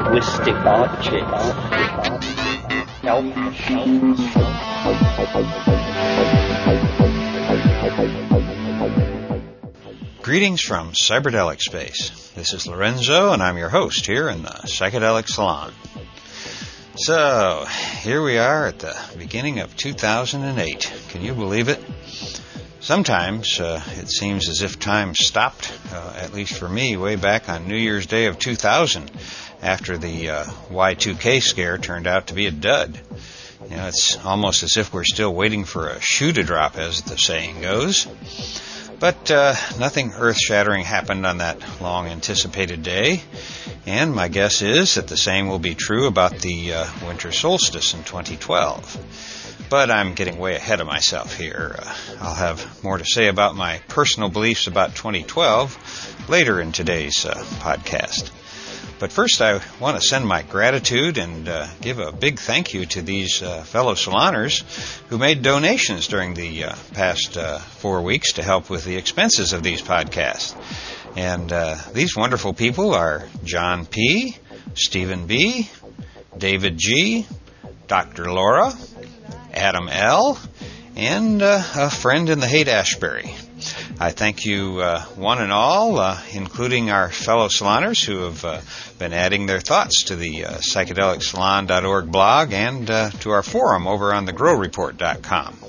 linguistic objects, health machines. Greetings from Cyberdelic Space. This is Lorenzo, and I'm your host here in the Psychedelic Salon. So, here we are at the beginning of 2008. Can you believe it? Sometimes it seems as if time stopped, at least for me, way back on New Year's Day of 2000, after the Y2K scare turned out to be a dud. You know, it's almost as if we're still waiting for a shoe to drop, as the saying goes. But nothing earth-shattering happened on that long-anticipated day, and my guess is that the same will be true about the winter solstice in 2012. But I'm getting way ahead of myself here. I'll have more to say about my personal beliefs about 2012 later in today's podcast. But first, I want to send my gratitude and give a big thank you to these fellow saloners who made donations during the past 4 weeks to help with the expenses of these podcasts. And these wonderful people are John P., Stephen B., David G., Dr. Laura, Adam L., and a friend in the Haight-Ashbury. I thank you one and all, including our fellow saloners who have been adding their thoughts to the psychedelicsalon.org blog and to our forum over on thegrowreport.com.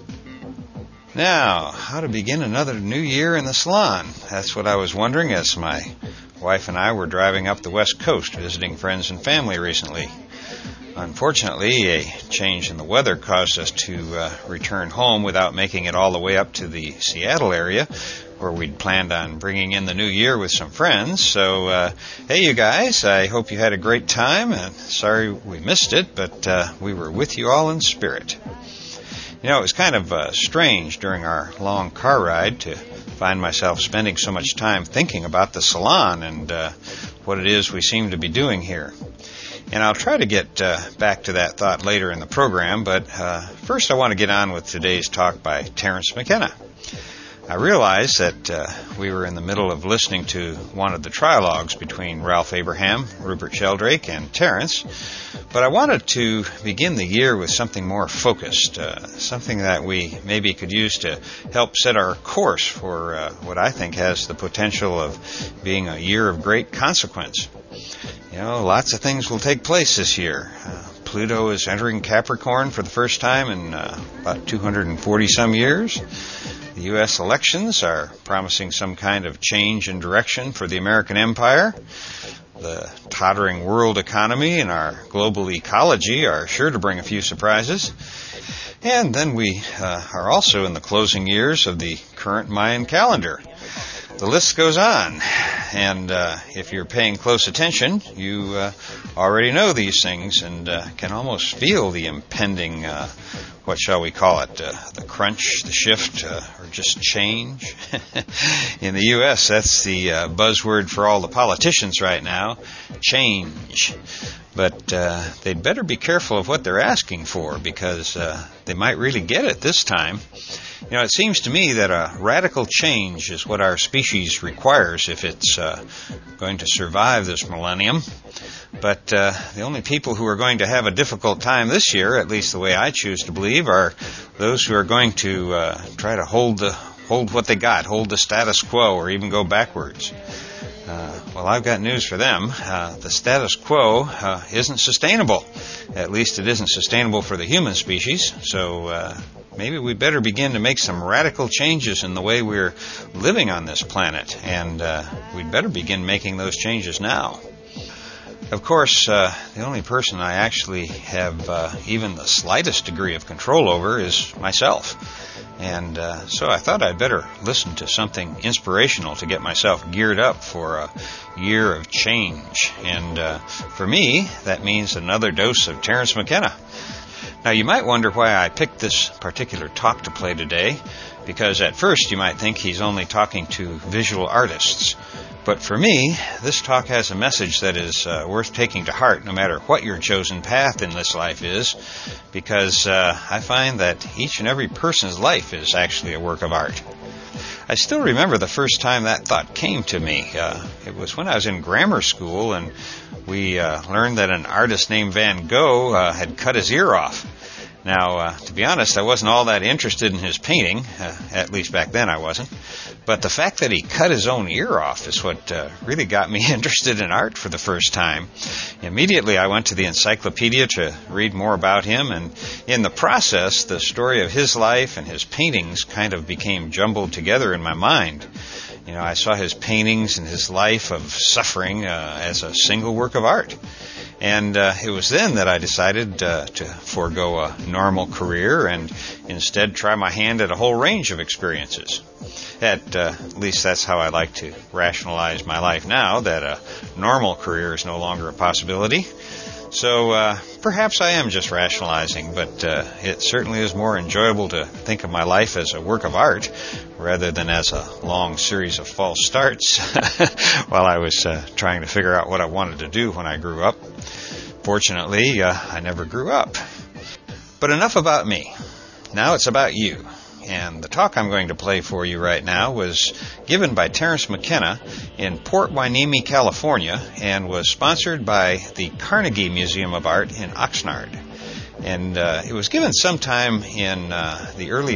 Now, how to begin another new year in the salon? That's what I was wondering as my wife and I were driving up the West Coast visiting friends and family recently. Unfortunately, a change in the weather caused us to return home without making it all the way up to the Seattle area, where we'd planned on bringing in the new year with some friends. So, hey, you guys, I hope you had a great time, and sorry we missed it, but we were with you all in spirit. You know, it was kind of strange during our long car ride to find myself spending so much time thinking about the salon and what it is we seem to be doing here. And I'll try to get back to that thought later in the program, but first I want to get on with today's talk by Terence McKenna. I realized that we were in the middle of listening to one of the trilogues between Ralph Abraham, Rupert Sheldrake, and Terence, but I wanted to begin the year with something more focused, something that we maybe could use to help set our course for what I think has the potential of being a year of great consequence. You know, lots of things will take place this year. Pluto is entering Capricorn for the first time in about 240-some years. The U.S. elections are promising some kind of change in direction for the American empire. The tottering world economy and our global ecology are sure to bring a few surprises. And then we are also in the closing years of the current Mayan calendar. The list goes on, and if you're paying close attention, you already know these things and can almost feel the impending, what shall we call it, the crunch, the shift, or just change. In the U.S., that's the buzzword for all the politicians right now, change. But they'd better be careful of what they're asking for, because they might really get it this time. You know, it seems to me that a radical change is what our species requires if it's going to survive this millennium. But the only people who are going to have a difficult time this year, at least the way I choose to believe, are those who are going to try to hold what they got, hold the status quo, or even go backwards. Well, I've got news for them. The status quo isn't sustainable. At least it isn't sustainable for the human species. So maybe we better begin to make some radical changes in the way we're living on this planet. And we'd better begin making those changes now. Of course, the only person I actually have even the slightest degree of control over is myself. And so I thought I'd better listen to something inspirational to get myself geared up for a year of change. And for me, that means another dose of Terence McKenna. Now, you might wonder why I picked this particular talk to play today, because at first you might think he's only talking to visual artists. But for me, this talk has a message that is worth taking to heart no matter what your chosen path in this life is, because I find that each and every person's life is actually a work of art. I still remember the first time that thought came to me. It was when I was in grammar school, and we learned that an artist named Van Gogh had cut his ear off. Now, to be honest, I wasn't all that interested in his painting, at least back then I wasn't. But the fact that he cut his own ear off is what really got me interested in art for the first time. Immediately I went to the encyclopedia to read more about him, and in the process, the story of his life and his paintings kind of became jumbled together in my mind. You know, I saw his paintings and his life of suffering as a single work of art. And it was then that I decided to forego a normal career and instead try my hand at a whole range of experiences. At least that's how I like to rationalize my life now, that a normal career is no longer a possibility. So perhaps I am just rationalizing, but it certainly is more enjoyable to think of my life as a work of art rather than as a long series of false starts while I was trying to figure out what I wanted to do when I grew up. Fortunately, I never grew up. But enough about me. Now it's about you. And the talk I'm going to play for you right now was given by Terence McKenna in Port Hueneme, California, and was sponsored by the Carnegie Museum of Art in Oxnard. And it was given sometime in the early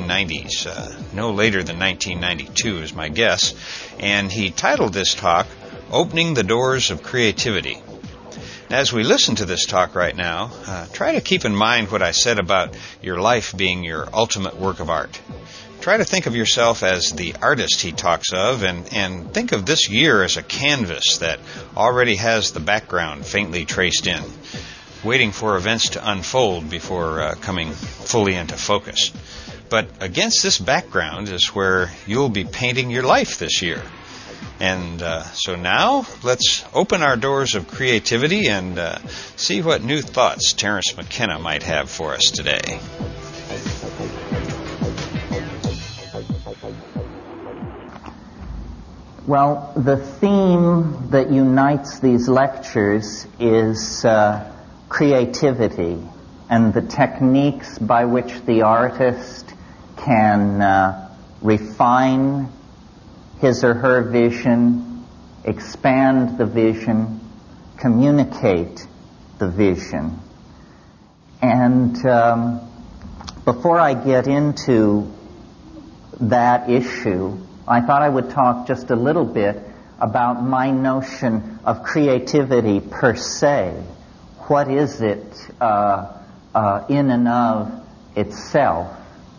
1990s, no later than 1992 is my guess, and he titled this talk, Opening the Doors of Creativity. As we listen to this talk right now, try to keep in mind what I said about your life being your ultimate work of art. Try to think of yourself as the artist he talks of, and think of this year as a canvas that already has the background faintly traced in, waiting for events to unfold before coming fully into focus. But against this background is where you'll be painting your life this year. And so now, let's open our doors of creativity and see what new thoughts Terence McKenna might have for us today. Well, the theme that unites these lectures is creativity and the techniques by which the artist can refine his or her vision, expand the vision, communicate the vision. And before I get into that issue, I thought I would talk just a little bit about my notion of creativity per se. What is it in and of itself?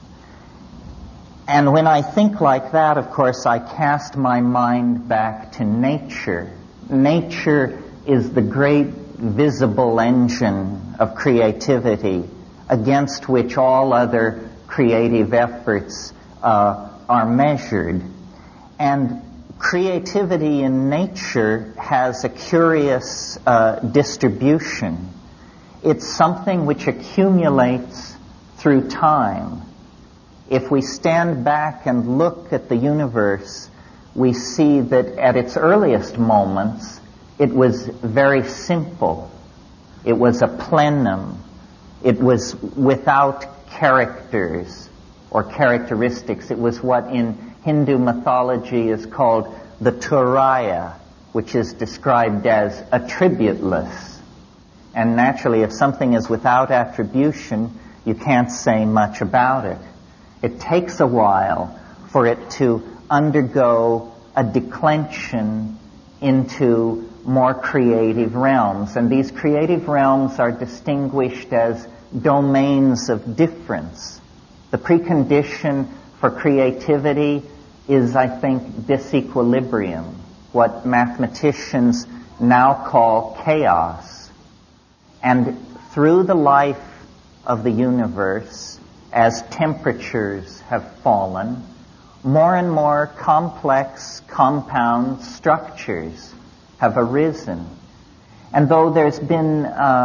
And when I think like that, of course, I cast my mind back to nature. Nature is the great visible engine of creativity against which all other creative efforts are measured. And creativity in nature has a curious distribution. It's something which accumulates through time. If we stand back and look at the universe, we see that at its earliest moments, it was very simple. It was a plenum. It was without characters or characteristics. It was what in Hindu mythology is called the Turaya, which is described as attributeless. And naturally, if something is without attribution, you can't say much about it. It takes a while for it to undergo a declension into more creative realms. And these creative realms are distinguished as domains of difference. The precondition for creativity is, I think, disequilibrium, what mathematicians now call chaos. And through the life of the universe, as temperatures have fallen, more and more complex compound structures have arisen. And though there's been,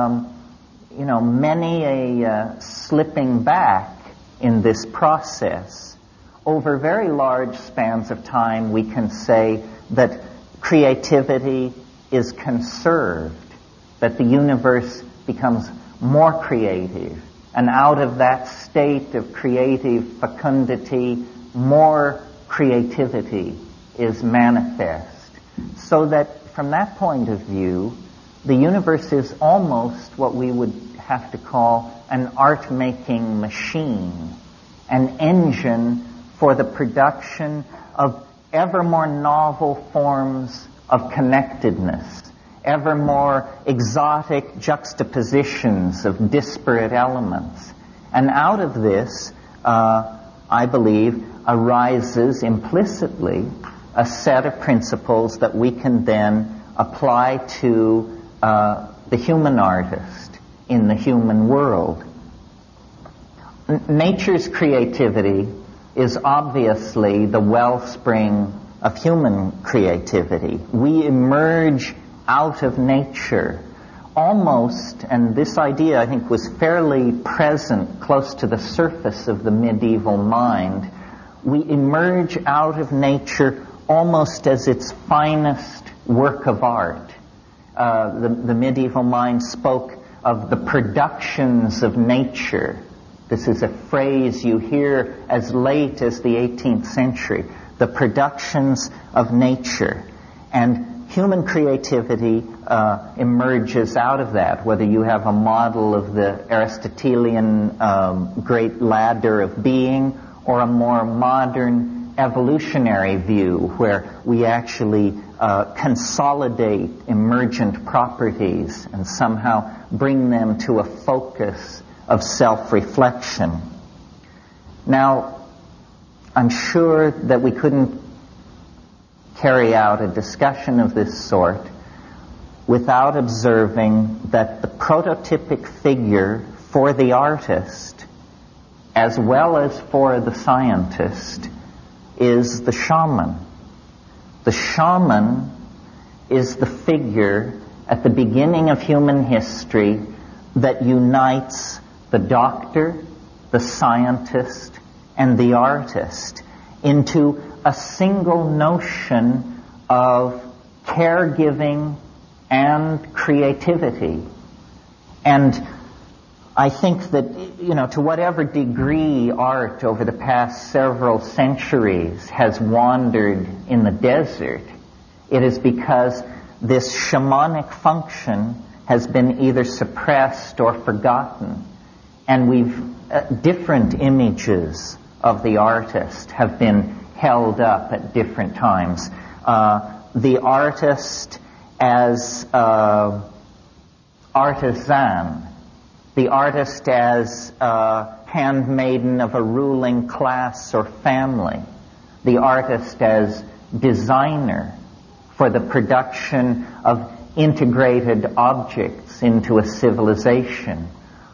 many a slipping back in this process, over very large spans of time, we can say that creativity is conserved, that the universe becomes more creative. And out of that state of creative fecundity, more creativity is manifest. So that from that point of view, the universe is almost what we would have to call an art-making machine, an engine for the production of ever more novel forms of connectedness, ever more exotic juxtapositions of disparate elements. And out of this, I believe, arises implicitly a set of principles that we can then apply to the human artist in the human world. Nature's creativity is obviously the wellspring of human creativity. We emerge out of nature almost, and this idea I think was fairly present close to the surface of the medieval mind, we emerge out of nature almost as its finest work of art. The medieval mind spoke of the productions of nature. This is a phrase you hear as late as the 18th century. The productions of nature. And human creativity emerges out of that, whether you have a model of the Aristotelian great ladder of being or a more modern evolutionary view where we actually consolidate emergent properties and somehow bring them to a focus of self-reflection. Now, I'm sure that we couldn't carry out a discussion of this sort without observing that the prototypic figure for the artist, as well as for the scientist, is the shaman. The shaman is the figure at the beginning of human history that unites the doctor, the scientist, and the artist into a single notion of caregiving and creativity. And I think that, to whatever degree art over the past several centuries has wandered in the desert, it is because this shamanic function has been either suppressed or forgotten. And different images of the artist have been held up at different times. The artist as artisan, the artist as handmaiden of a ruling class or family, the artist as designer for the production of integrated objects into a civilization.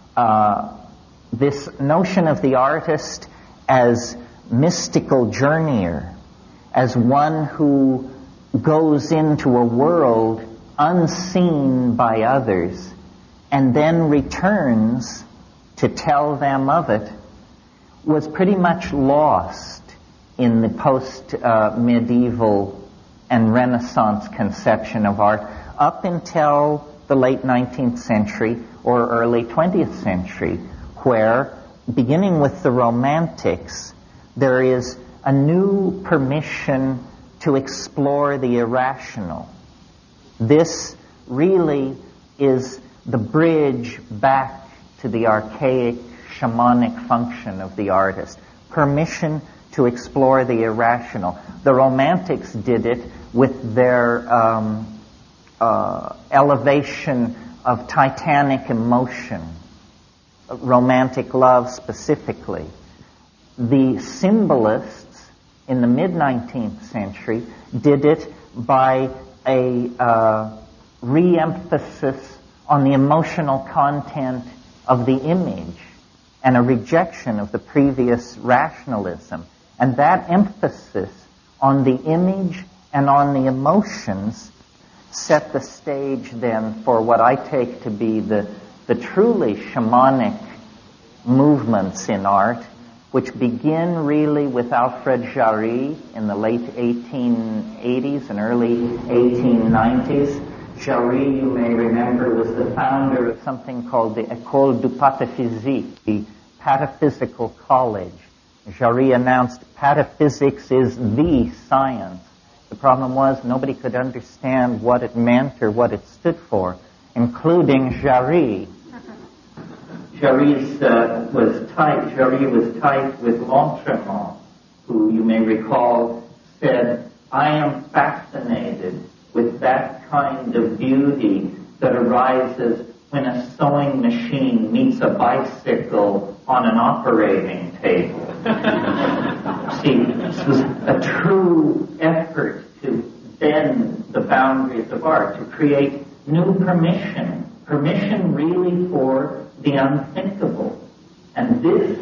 This notion of the artist as mystical journeyer, as one who goes into a world unseen by others and then returns to tell them of it, was pretty much lost in the post-medieval and Renaissance conception of art up until the late 19th century or early 20th century, where, beginning with the Romantics, there is a new permission to explore the irrational. This really is the bridge back to the archaic shamanic function of the artist. Permission to explore the irrational. The Romantics did it with their elevation of titanic emotion, romantic love specifically. The symbolists in the mid-19th century did it by a re-emphasis on the emotional content of the image and a rejection of the previous rationalism. And that emphasis on the image and on the emotions set the stage then for what I take to be the truly shamanic movements in art, which begin really with Alfred Jarry in the late 1880s and early 1890s. Jarry, you may remember, was the founder of something called the École du Pataphysique, the Pataphysical College, Jarry announced pataphysics is the science. The problem was nobody could understand what it meant or what it stood for, including Jarry. Jarry was tight with Lautréamont, who you may recall said, "I am fascinated with that kind of beauty that arises when a sewing machine meets a bicycle on an operating table." See, this was a true effort to bend the boundaries of art, to create new permission really for the unthinkable. And this,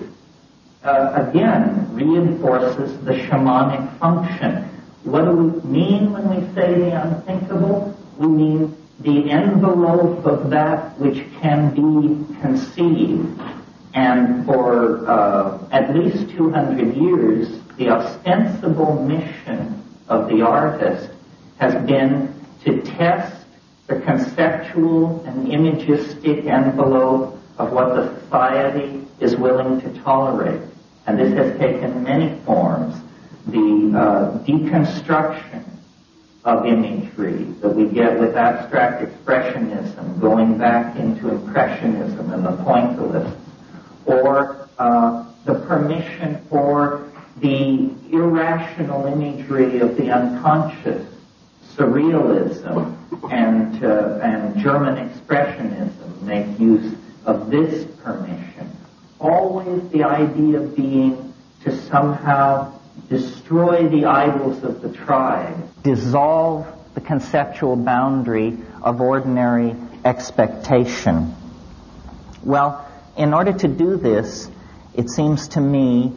again, reinforces the shamanic function. What do we mean when we say the unthinkable? We mean the envelope of that which can be conceived. And for at least 200 years, the ostensible mission of the artist has been to test the conceptual and imagistic envelope of what the society is willing to tolerate. And this has taken many forms. The deconstruction of imagery that we get with abstract expressionism, going back into impressionism and the pointillists, or the permission for the irrational imagery of the unconscious, surrealism and German expressionism make use of this permission. Always the idea being to somehow destroy the idols of the tribe, dissolve the conceptual boundary of ordinary expectation. Well, in order to do this, it seems to me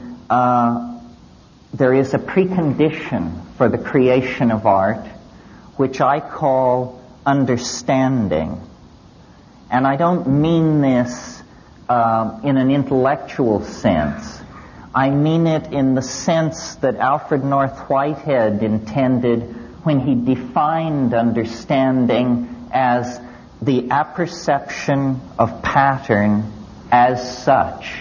there is a precondition for the creation of art, which I call understanding. And I don't mean this in an intellectual sense. I mean it in the sense that Alfred North Whitehead intended when he defined understanding as the apperception of pattern as such.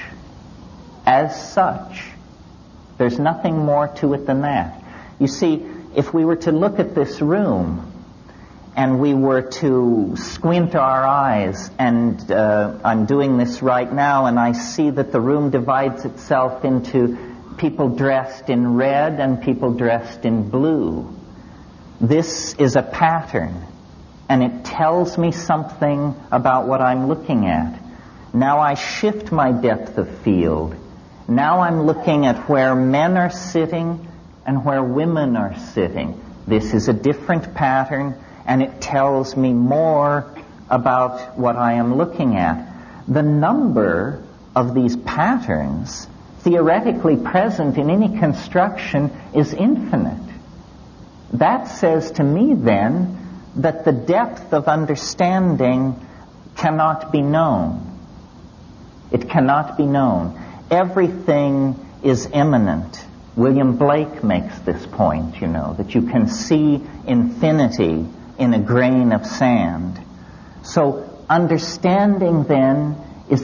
As such. There's nothing more to it than that. You see, if we were to look at this room and we were to squint our eyes, and I'm doing this right now, and I see that the room divides itself into people dressed in red and people dressed in blue. This is a pattern, and it tells me something about what I'm looking at. Now I shift my depth of field. Now I'm looking at where men are sitting and where women are sitting. This is a different pattern, and it tells me more about what I am looking at. The number of these patterns theoretically present in any construction is infinite. That says to me then that the depth of understanding cannot be known. It cannot be known. Everything is immanent. William Blake makes this point, that you can see infinity in a grain of sand. So understanding then is the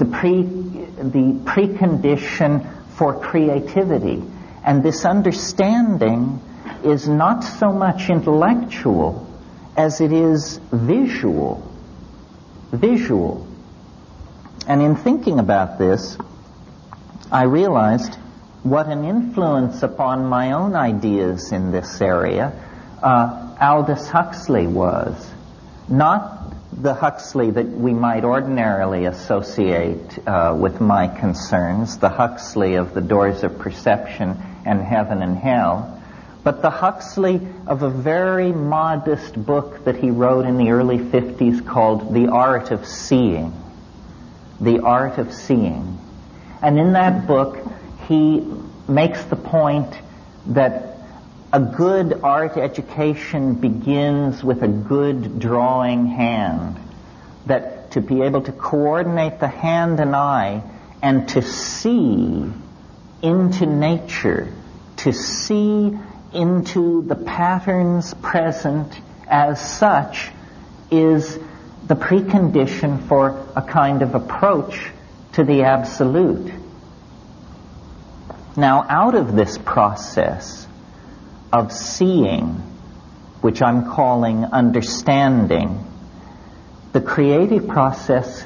precondition for creativity. And this understanding is not so much intellectual as it is visual. Visual. And in thinking about this, I realized what an influence upon my own ideas in this area Aldous Huxley was. Not the Huxley that we might ordinarily associate with my concerns, the Huxley of The Doors of Perception and Heaven and Hell, but the Huxley of a very modest book that he wrote in the early 50s called The Art of Seeing. The Art of Seeing. And in that book, he makes the point that a good art education begins with a good drawing hand. That to be able to coordinate the hand and eye and to see into nature, to see into the patterns present as such, is the precondition for a kind of approach to the absolute. Now, out of this process of seeing, which I'm calling understanding, the creative process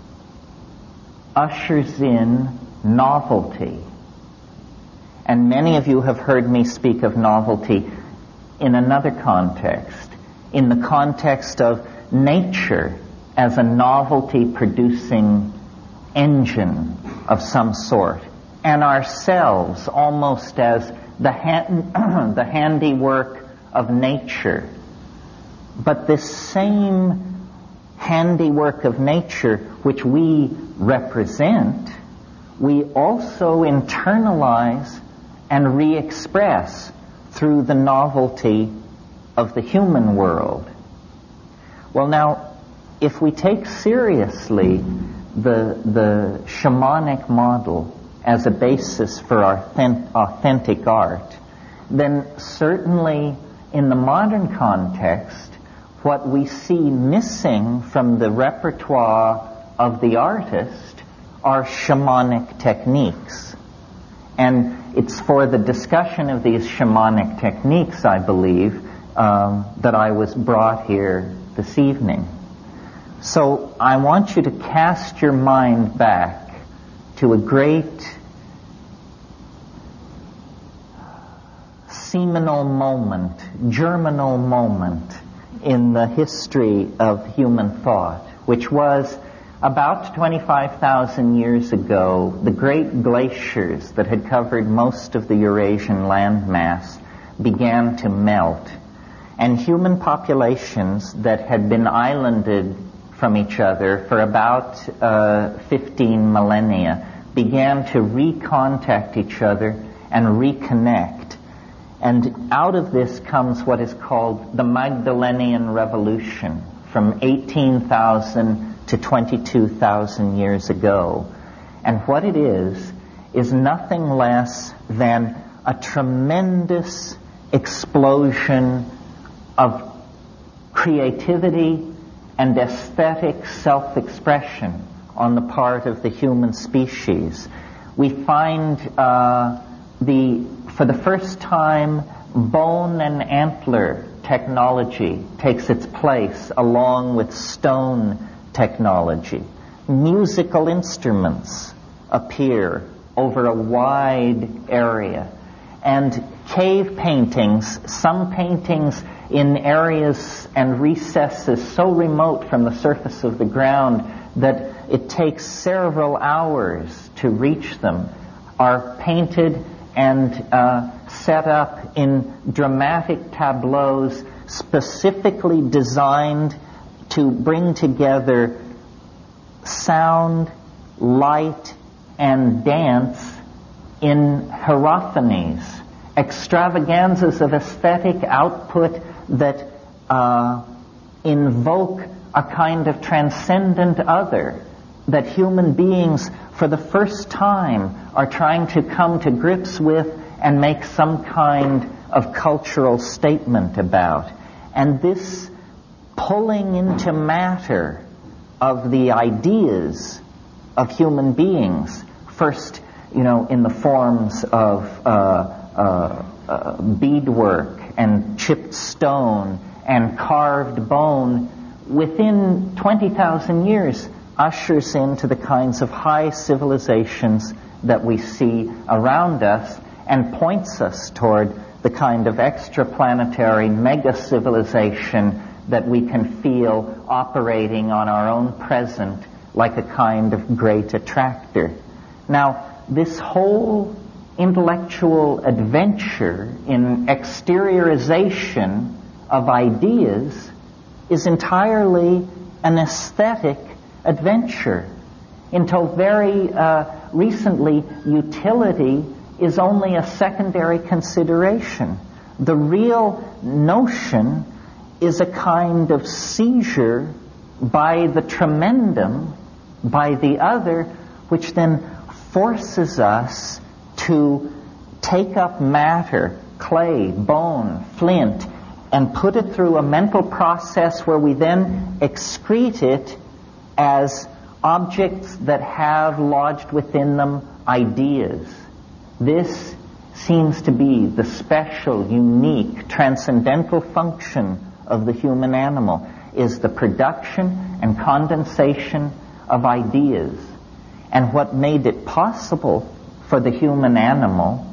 ushers in novelty. And many of you have heard me speak of novelty in another context, in the context of nature as a novelty-producing engine of some sort, and ourselves almost as the handiwork of nature. But this same handiwork of nature which we represent, we also internalize and re-express through the novelty of the human world. Well, now, if we take seriously the shamanic model as a basis for authentic art, then certainly in the modern context, what we see missing from the repertoire of the artist are shamanic techniques. And it's for the discussion of these shamanic techniques, I believe, that I was brought here this evening. So I want you to cast your mind back to a great seminal moment, germinal moment in the history of human thought, which was about 25,000 years ago. The great glaciers that had covered most of the Eurasian landmass began to melt, and human populations that had been islanded from each other for about 15 millennia began to recontact each other and reconnect. And out of this comes what is called the Magdalenian Revolution from 18,000 to 22,000 years ago. And what it is nothing less than a tremendous explosion of creativity and aesthetic self-expression on the part of the human species. We find for the first time, bone and antler technology takes its place along with stone technology. Musical instruments appear over a wide area. And cave paintings, some paintings in areas and recesses so remote from the surface of the ground that it takes several hours to reach them, are painted and set up in dramatic tableaus specifically designed to bring together sound, light, and dance in hierophanies, extravaganzas of aesthetic output that invoke a kind of transcendent other, that human beings for the first time are trying to come to grips with and make some kind of cultural statement about. And this pulling into matter of the ideas of human beings, first, in the forms of beadwork and chipped stone and carved bone, within 20,000 years ushers into the kinds of high civilizations that we see around us and points us toward the kind of extraplanetary mega-civilization that we can feel operating on our own present like a kind of great attractor. Now, this whole intellectual adventure in exteriorization of ideas is entirely an aesthetic adventure. Until very recently, utility is only a secondary consideration. The real notion is a kind of seizure by the tremendum, by the other, which then forces us to take up matter, clay, bone, flint, and put it through a mental process where we then excrete it as objects that have lodged within them ideas. This seems to be the special, unique, transcendental function of the human animal, is the production and condensation of ideas. And what made it possible for the human animal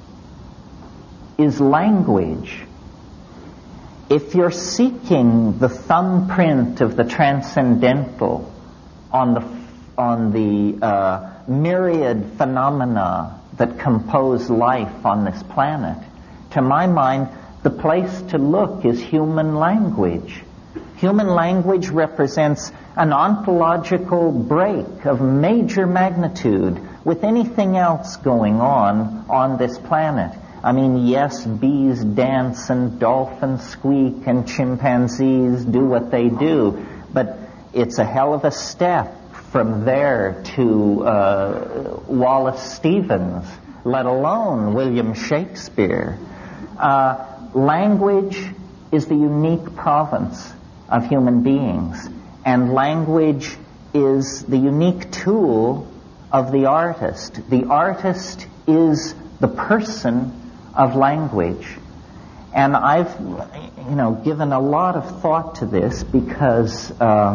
is language. If you're seeking the thumbprint of the transcendental on the myriad phenomena that compose life on this planet, to my mind, the place to look is human language. Human language represents an ontological break of major magnitude with anything else going on this planet. I mean, yes, bees dance and dolphins squeak and chimpanzees do what they do, but it's a hell of a step from there to Wallace Stevens, let alone William Shakespeare. Language is the unique province of human beings, and language is the unique tool of the artist. The artist is the person of language. And I've, given a lot of thought to this because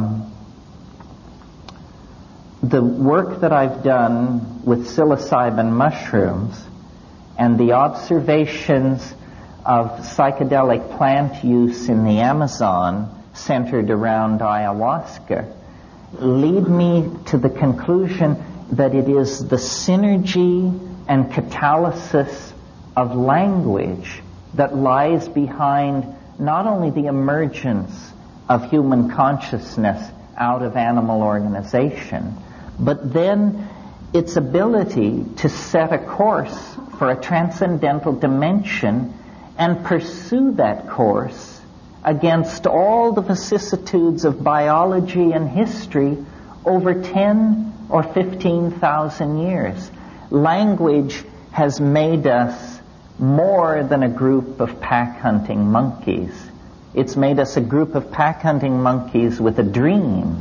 the work that I've done with psilocybin mushrooms and the observations of psychedelic plant use in the Amazon centered around ayahuasca lead me to the conclusion that it is the synergy and catalysis of language that lies behind not only the emergence of human consciousness out of animal organization, but then its ability to set a course for a transcendental dimension and pursue that course against all the vicissitudes of biology and history over 10 or 15,000 years. Language has made us more than a group of pack-hunting monkeys. It's made us a group of pack-hunting monkeys with a dream.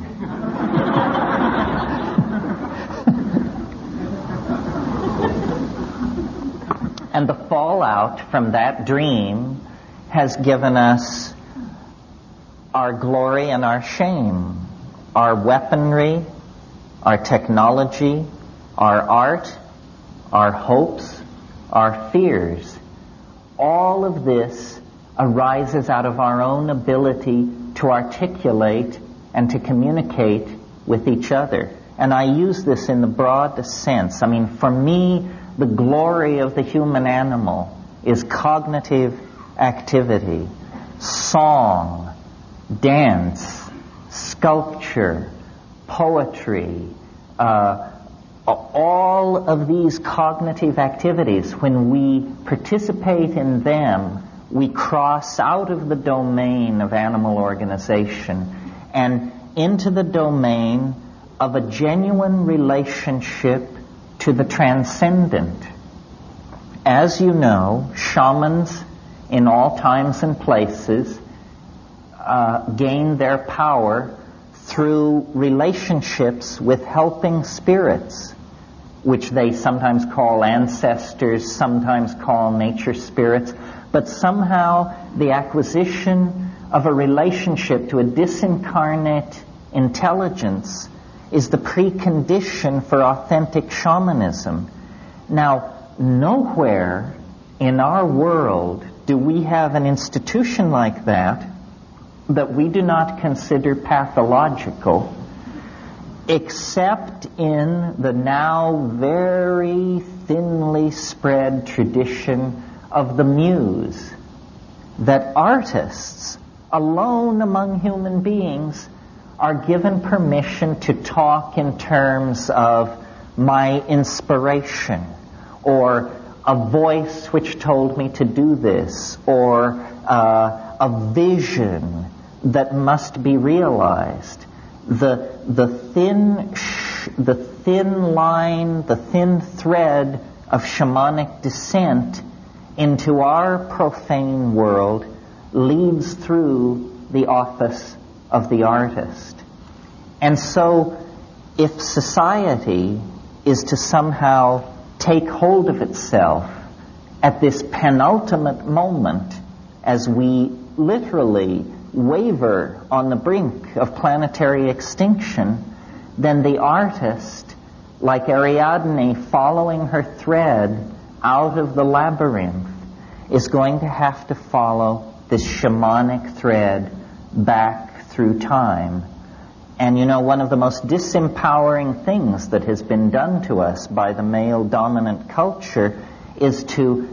And the fallout from that dream has given us our glory and our shame, our weaponry, our technology, our art, our hopes, our fears. All of this arises out of our own ability to articulate and to communicate with each other. And I use this in the broadest sense. I mean, for me, the glory of the human animal is cognitive activity, song, dance, sculpture, poetry, all of these cognitive activities. When we participate in them, we cross out of the domain of animal organization and into the domain of a genuine relationship to the transcendent. As you know, shamans in all times and places gain their power through relationships with helping spirits, which they sometimes call ancestors, sometimes call nature spirits, but somehow the acquisition of a relationship to a disincarnate intelligence is the precondition for authentic shamanism. Now, nowhere in our world do we have an institution like that we do not consider pathological, except in the now very thinly spread tradition of the muse, that artists alone among human beings are given permission to talk in terms of my inspiration, or a voice which told me to do this, or a vision that must be realized. The thin line, the thin thread of shamanic descent into our profane world leads through the office of the artist. And so, if society is to somehow take hold of itself at this penultimate moment as we literally waver on the brink of planetary extinction, then the artist, like Ariadne following her thread out of the labyrinth, is going to have to follow this shamanic thread back through time. And one of the most disempowering things that has been done to us by the male-dominant culture is to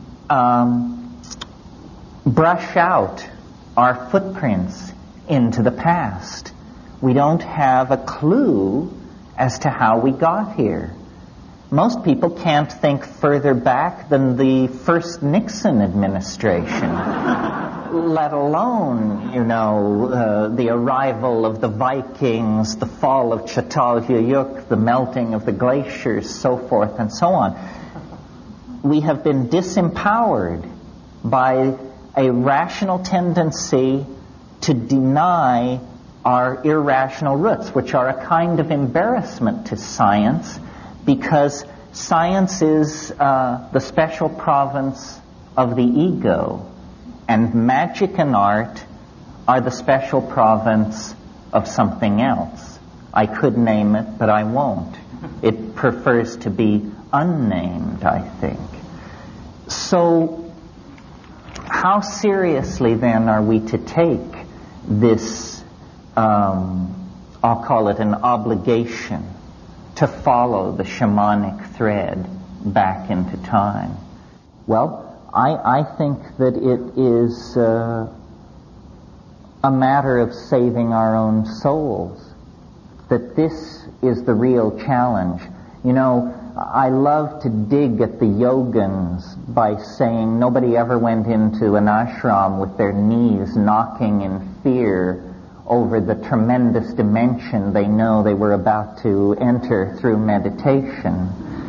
brush out our footprints into the past. We don't have a clue as to how we got here. Most people can't think further back than the first Nixon administration, let alone, the arrival of the Vikings, the fall of Çatalhöyük, the melting of the glaciers, so forth and so on. We have been disempowered by a rational tendency to deny our irrational roots, which are a kind of embarrassment to science, because science is the special province of the ego, and magic and art are the special province of something else. I could name it, but I won't. It prefers to be unnamed, I think. So, how seriously then are we to take this, I'll call it an obligation, to follow the shamanic thread back into time? Well, I think that it is a matter of saving our own souls, that this is the real challenge. I love to dig at the yogins by saying nobody ever went into an ashram with their knees knocking in fear over the tremendous dimension they know they were about to enter through meditation.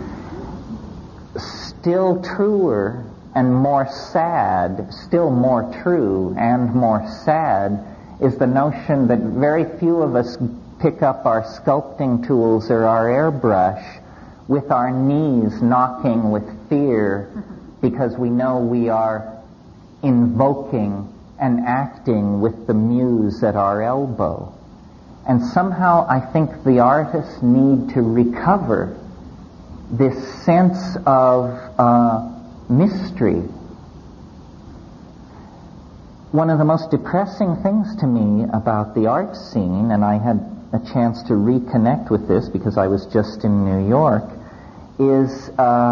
Still truer and more sad, still more true and more sad, is the notion that very few of us pick up our sculpting tools or our airbrush with our knees knocking with fear, because we know we are invoking and acting with the muse at our elbow. And somehow I think the artists need to recover this sense of mystery. One of the most depressing things to me about the art scene, and I had a chance to reconnect with this because I was just in New York, is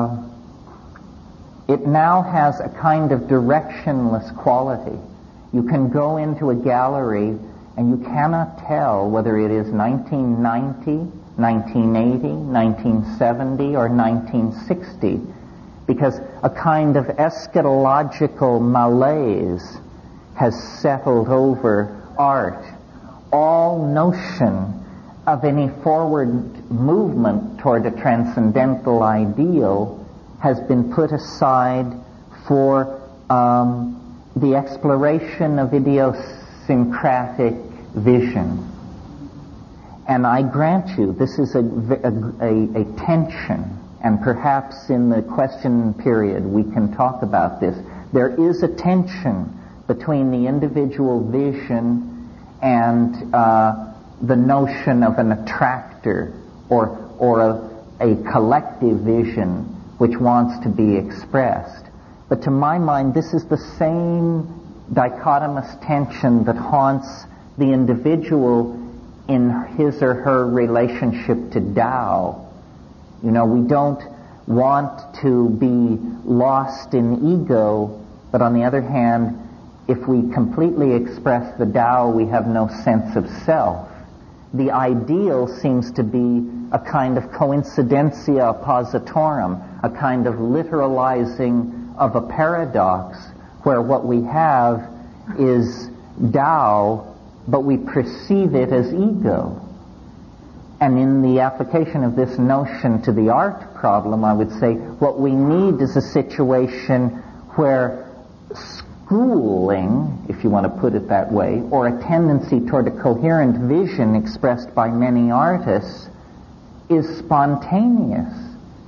it now has a kind of directionless quality. You can go into a gallery and you cannot tell whether it is 1990, 1980, 1970, or 1960, because a kind of eschatological malaise has settled over art. All notion of any forward movement toward a transcendental ideal has been put aside for the exploration of idiosyncratic vision. And I grant you, this is a tension, and perhaps in the question period we can talk about this. There is a tension between the individual vision and the notion of an attractor or a collective vision which wants to be expressed. But to my mind, this is the same dichotomous tension that haunts the individual in his or her relationship to Tao. We don't want to be lost in ego, but on the other hand, if we completely express the Tao, we have no sense of self. The ideal seems to be a kind of coincidentia oppositorum, a kind of literalizing of a paradox, where what we have is Tao, but we perceive it as ego. And in the application of this notion to the art problem, I would say what we need is a situation where schooling, if you want to put it that way, or a tendency toward a coherent vision expressed by many artists, is spontaneous.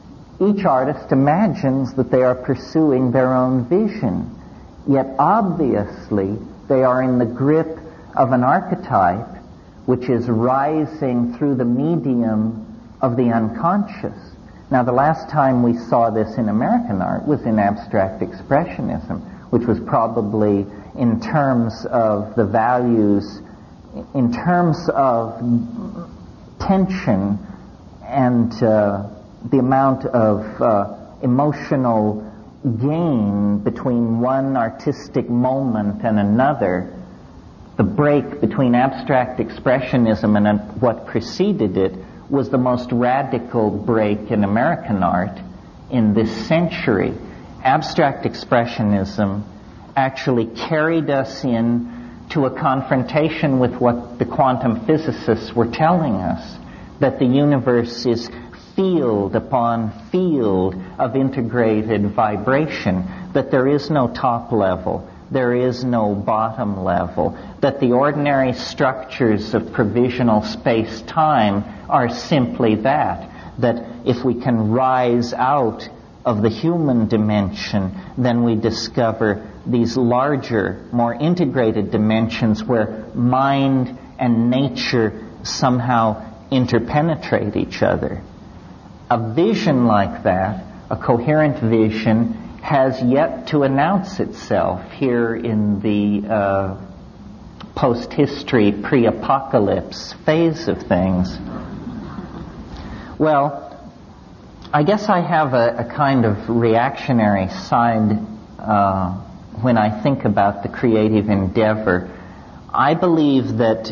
each artist imagines that they are pursuing their own vision, yet obviously they are in the grip of an archetype which is rising through the medium of the unconscious. Now, the last time we saw this in American art was in abstract expressionism, which was probably in terms of the values, in terms of tension and the amount of emotional gain between one artistic moment and another. The break between abstract expressionism and what preceded it was the most radical break in American art in this century. Abstract expressionism actually carried us in to a confrontation with what the quantum physicists were telling us, that the universe is field upon field of integrated vibration, that there is no top level, there is no bottom level, that the ordinary structures of provisional space-time are simply that if we can rise out of the human dimension, then we discover these larger, more integrated dimensions where mind and nature somehow interpenetrate each other. A vision like that, a coherent vision, has yet to announce itself here in the post-history, pre-apocalypse phase of things. Well, I guess I have a kind of reactionary side when I think about the creative endeavor. I believe that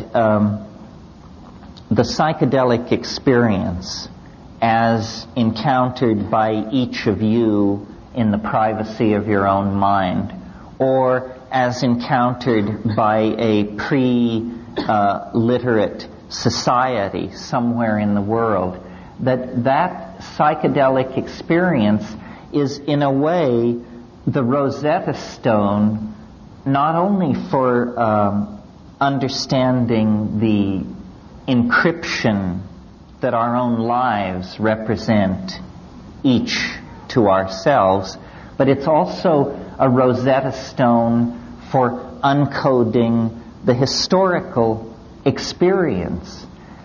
the psychedelic experience, as encountered by each of you in the privacy of your own mind, or as encountered by a pre-literate society somewhere in the world, that psychedelic experience is in a way the Rosetta Stone, not only for understanding the encryption that our own lives represent each to ourselves, but it's also a Rosetta Stone for uncoding the historical experience.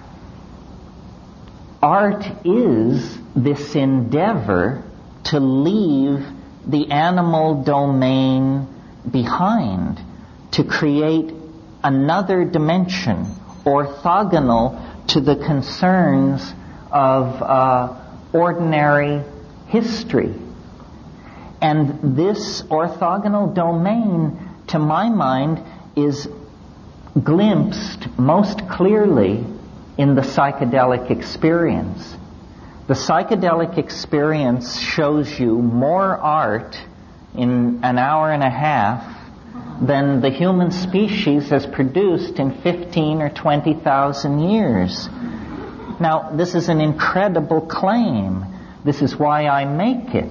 Art is this endeavor to leave the animal domain behind, to create another dimension orthogonal to the concerns of ordinary history. And this orthogonal domain, to my mind, is glimpsed most clearly in the psychedelic experience. The psychedelic experience shows you more art in an hour and a half than the human species has produced in 15 or 20,000 years. Now, this is an incredible claim. This is why I make it.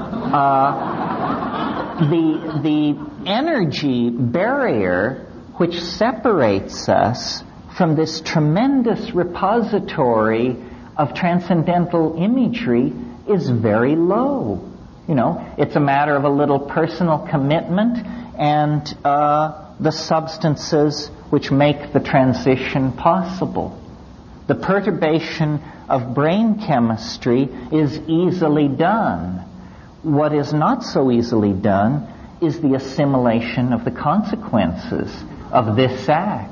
The energy barrier which separates us from this tremendous repository of transcendental imagery is very low. You know, it's a matter of a little personal commitment and the substances which make the transition possible. The perturbation of brain chemistry is easily done. What is not so easily done is the assimilation of the consequences of this act.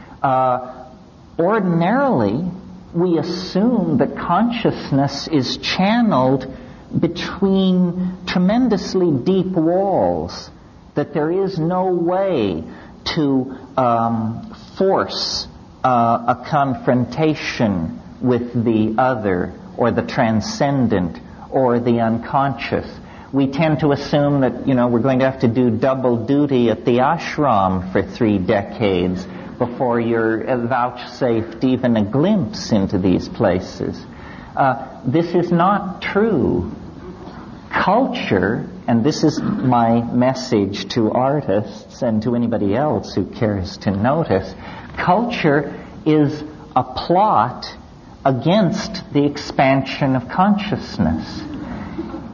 Ordinarily, we assume that consciousness is channeled between tremendously deep walls, that there is no way to force a confrontation with the other or the transcendent or the unconscious. We tend to assume that, we're going to have to do double duty at the ashram for 3 decades before you're vouchsafed even a glimpse into these places. This is not true. Culture, and this is my message to artists and to anybody else who cares to notice, culture is a plot against the expansion of consciousness.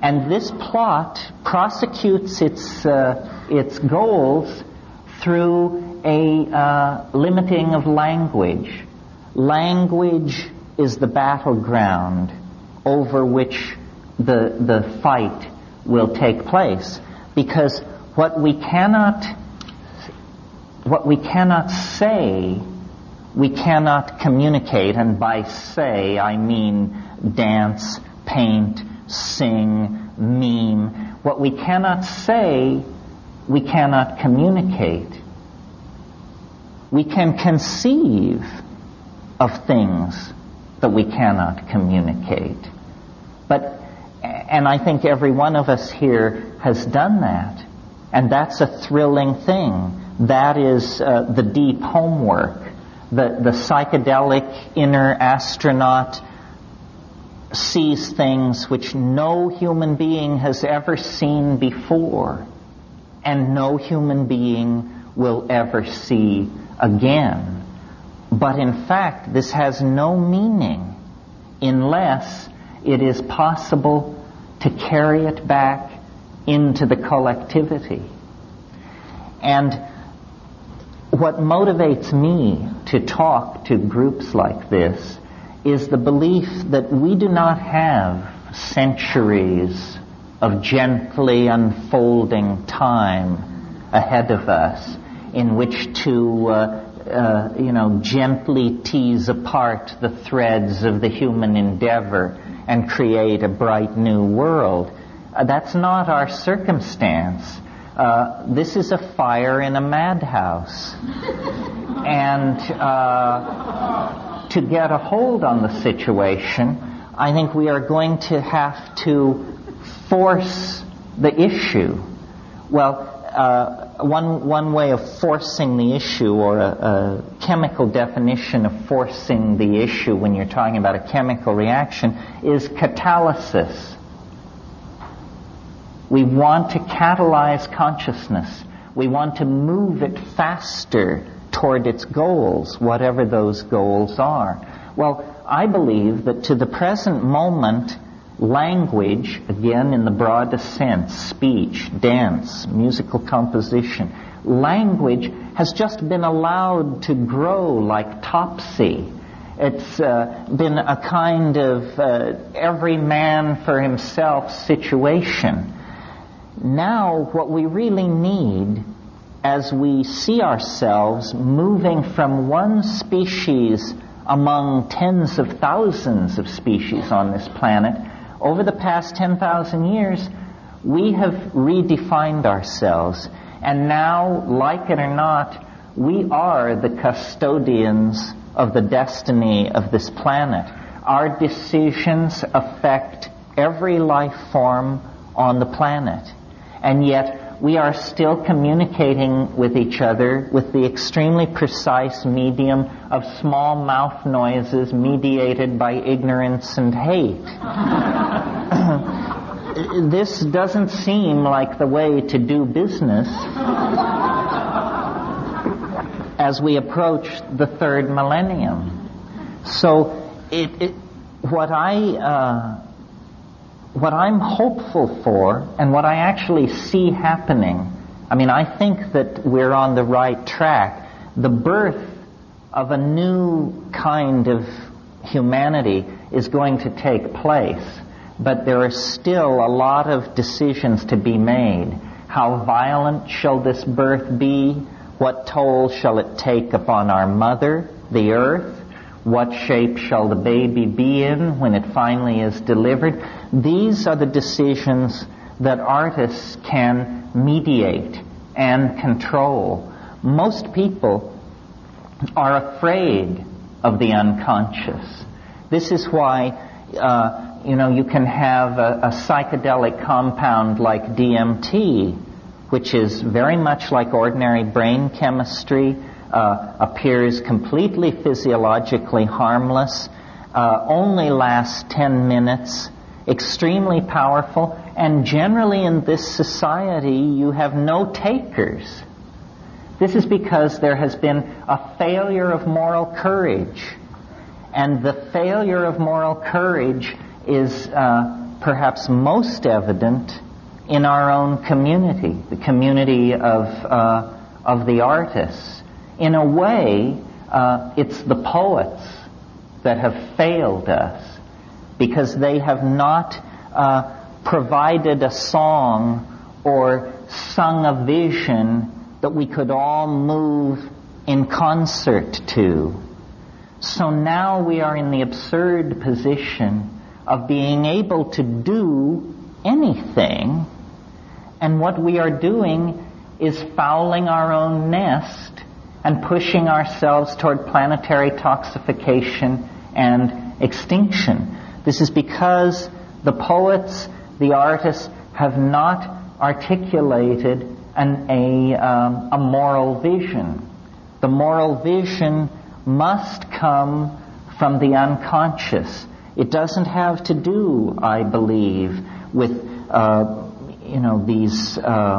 And this plot prosecutes its goals through a limiting of language. Language is the battleground over which the fight will take place, because what we cannot say, we cannot communicate, and by say I mean dance, paint, sing, meme. What we cannot say, we cannot communicate. We can conceive of things that we cannot communicate. And I think every one of us here has done that. And that's a thrilling thing. That is the deep homework. The psychedelic inner astronaut sees things which no human being has ever seen before, and no human being will ever see again. But in fact, this has no meaning unless it is possible to carry it back into the collectivity. And what motivates me to talk to groups like this is the belief that we do not have centuries of gently unfolding time ahead of us in which to gently tease apart the threads of the human endeavor and create a bright new world. That's not our circumstance. This is a fire in a madhouse. And to get a hold on the situation, I think we are going to have to force the issue. Well, one way of forcing the issue, or a chemical definition of forcing the issue when you're talking about a chemical reaction, is catalysis. We want to catalyze consciousness. We want to move it faster toward its goals, whatever those goals are. Well, I believe that to the present moment, language, again in the broadest sense, speech, dance, musical composition, language has just been allowed to grow like topsy. It's been a kind of every man for himself situation. Now what we really need, as we see ourselves moving from one species among tens of thousands of species on this planet, over the past 10,000 years, we have redefined ourselves. And now, like it or not, we are the custodians of the destiny of this planet. Our decisions affect every life form on the planet. And yet, we are still communicating with each other with the extremely precise medium of small mouth noises mediated by ignorance and hate. This doesn't seem like the way to do business as we approach the third millennium. So what I'm hopeful for, and what I actually see happening, I think that we're on the right track. The birth of a new kind of humanity is going to take place, but there are still a lot of decisions to be made. How violent shall this birth be? What toll shall it take upon our mother, the earth? What shape shall the baby be in when it finally is delivered? These are the decisions that artists can mediate and control. Most people are afraid of the unconscious. This is why, you can have a psychedelic compound like DMT, which is very much like ordinary brain chemistry, appears completely physiologically harmless, only lasts 10 minutes, extremely powerful, and generally in this society you have no takers. This is because there has been a failure of moral courage. And the failure of moral courage is perhaps most evident in our own community, the community of the artists. In a way, it's the poets that have failed us because they have not provided a song or sung a vision that we could all move in concert to. So now we are in the absurd position of being able to do anything, and what we are doing is fouling our own nest and pushing ourselves toward planetary toxification and extinction. This is because the poets, the artists, have not articulated a moral vision. The moral vision must come from the unconscious. It doesn't have to do, I believe, with these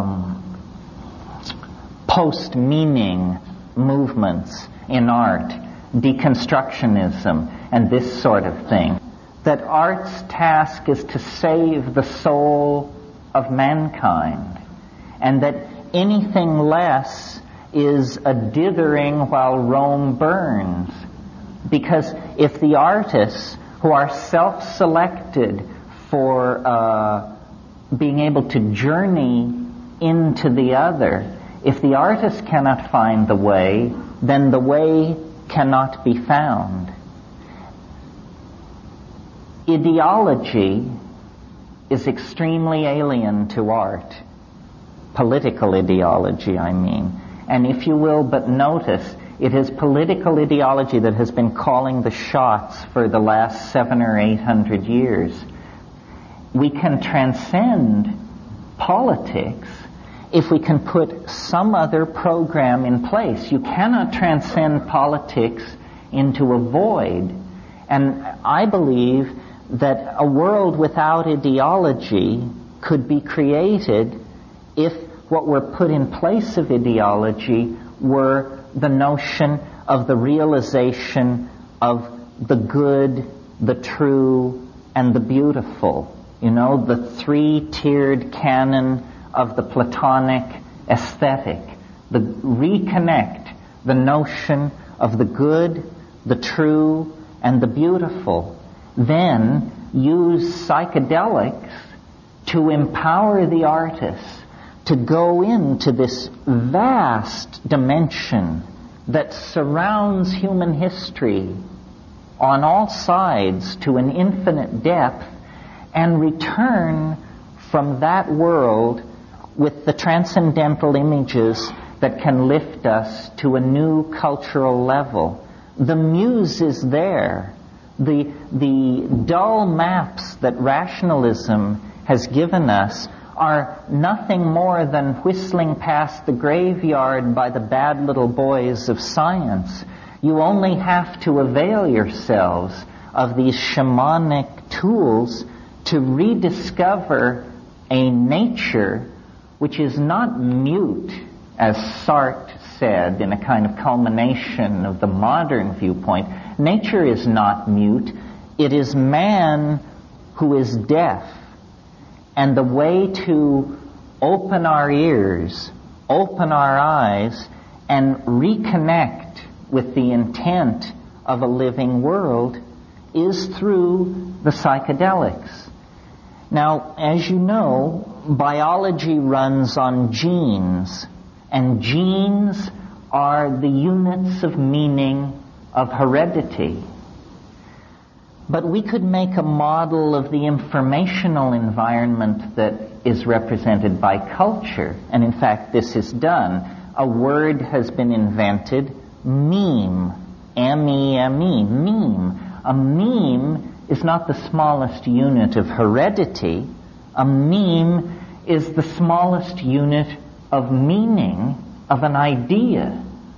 post-meaning movements in art, deconstructionism, and this sort of thing. That art's task is to save the soul of mankind, and that anything less is a dithering while Rome burns. Because if the artists who are self-selected for being able to journey into the other, if the artist cannot find the way, then the way cannot be found. Ideology is extremely alien to art. Political ideology, I mean. And if you will but notice, it is political ideology that has been calling the shots for the last 700 or 800 years. We can transcend politics if we can put some other program in place. You cannot transcend politics into a void. And I believe that a world without ideology could be created if what were put in place of ideology were the notion of the realization of the good, the true, and the beautiful. You know, the three-tiered canon of the Platonic aesthetic. Reconnect the notion of the good, the true, and the beautiful. Then use psychedelics to empower the artists to go into this vast dimension that surrounds human history on all sides to an infinite depth, and return from that world with the transcendental images that can lift us to a new cultural level. The muse is there. The dull maps that rationalism has given us are nothing more than whistling past the graveyard by the bad little boys of science. You only have to avail yourselves of these shamanic tools to rediscover a nature which is not mute, as Sartre said in a kind of culmination of the modern viewpoint. Nature is not mute. It is man who is deaf. And the way to open our ears, open our eyes, and reconnect with the intent of a living world is through the psychedelics. Now, as you know, biology runs on genes, and genes are the units of meaning of heredity. But we could make a model of the informational environment that is represented by culture. And in fact, this is done. A word has been invented, meme. M-E-M-E, meme. A meme is not the smallest unit of heredity. A meme is the smallest unit of meaning of an idea.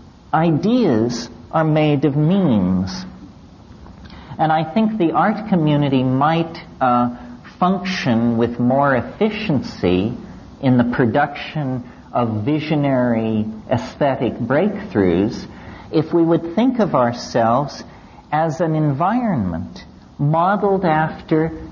Ideas are made of memes. And I think the art community might function with more efficiency in the production of visionary aesthetic breakthroughs if we would think of ourselves as an environment modeled after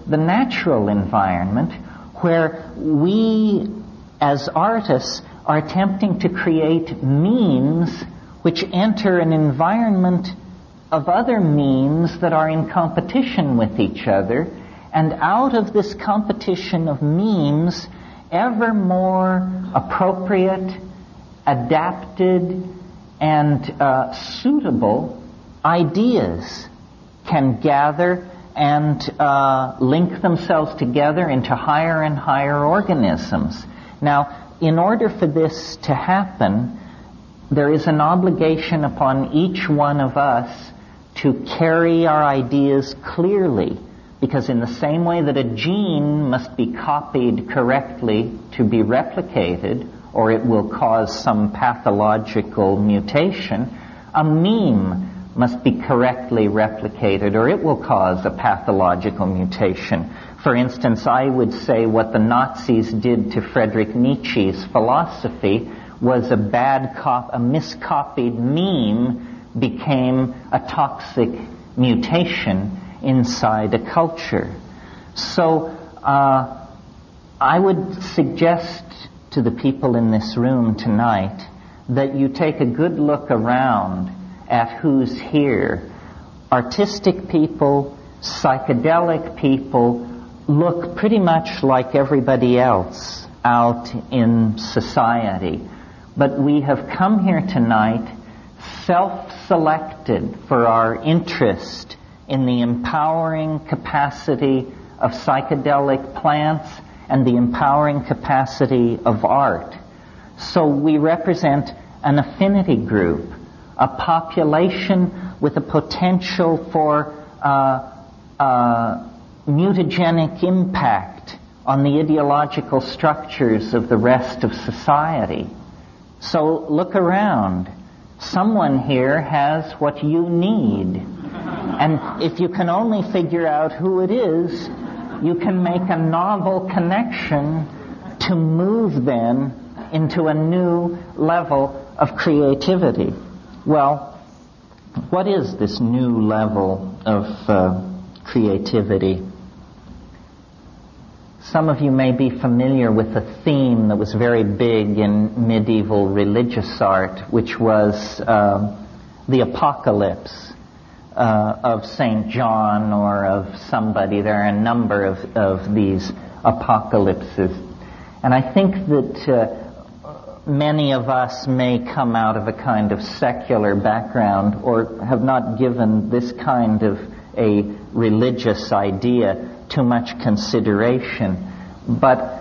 the natural environment, where we, as artists, are attempting to create memes which enter an environment of other memes that are in competition with each other, and out of this competition of memes, ever more appropriate, adapted, and suitable ideas can gather and link themselves together into higher and higher organisms. Now, in order for this to happen, there is an obligation upon each one of us to carry our ideas clearly, because in the same way that a gene must be copied correctly to be replicated, or it will cause some pathological mutation, a meme must be correctly replicated, or it will cause a pathological mutation. For instance, I would say what the Nazis did to Friedrich Nietzsche's philosophy was a miscopied meme became a toxic mutation inside a culture. So I would suggest to the people in this room tonight that you take a good look around at who's here. Artistic people, psychedelic people look pretty much like everybody else out in society. But we have come here tonight self-selected for our interest in the empowering capacity of psychedelic plants and the empowering capacity of art. So we represent an affinity group, a population with a potential for mutagenic impact on the ideological structures of the rest of society. So look around. Someone here has what you need. And if you can only figure out who it is, you can make a novel connection to move then into a new level of creativity. Well, what is this new level of creativity? Some of you may be familiar with a theme that was very big in medieval religious art, which was the apocalypse of St. John or of somebody. There are a number of these apocalypses. And I think that many of us may come out of a kind of secular background or have not given this kind of a religious idea too much consideration. But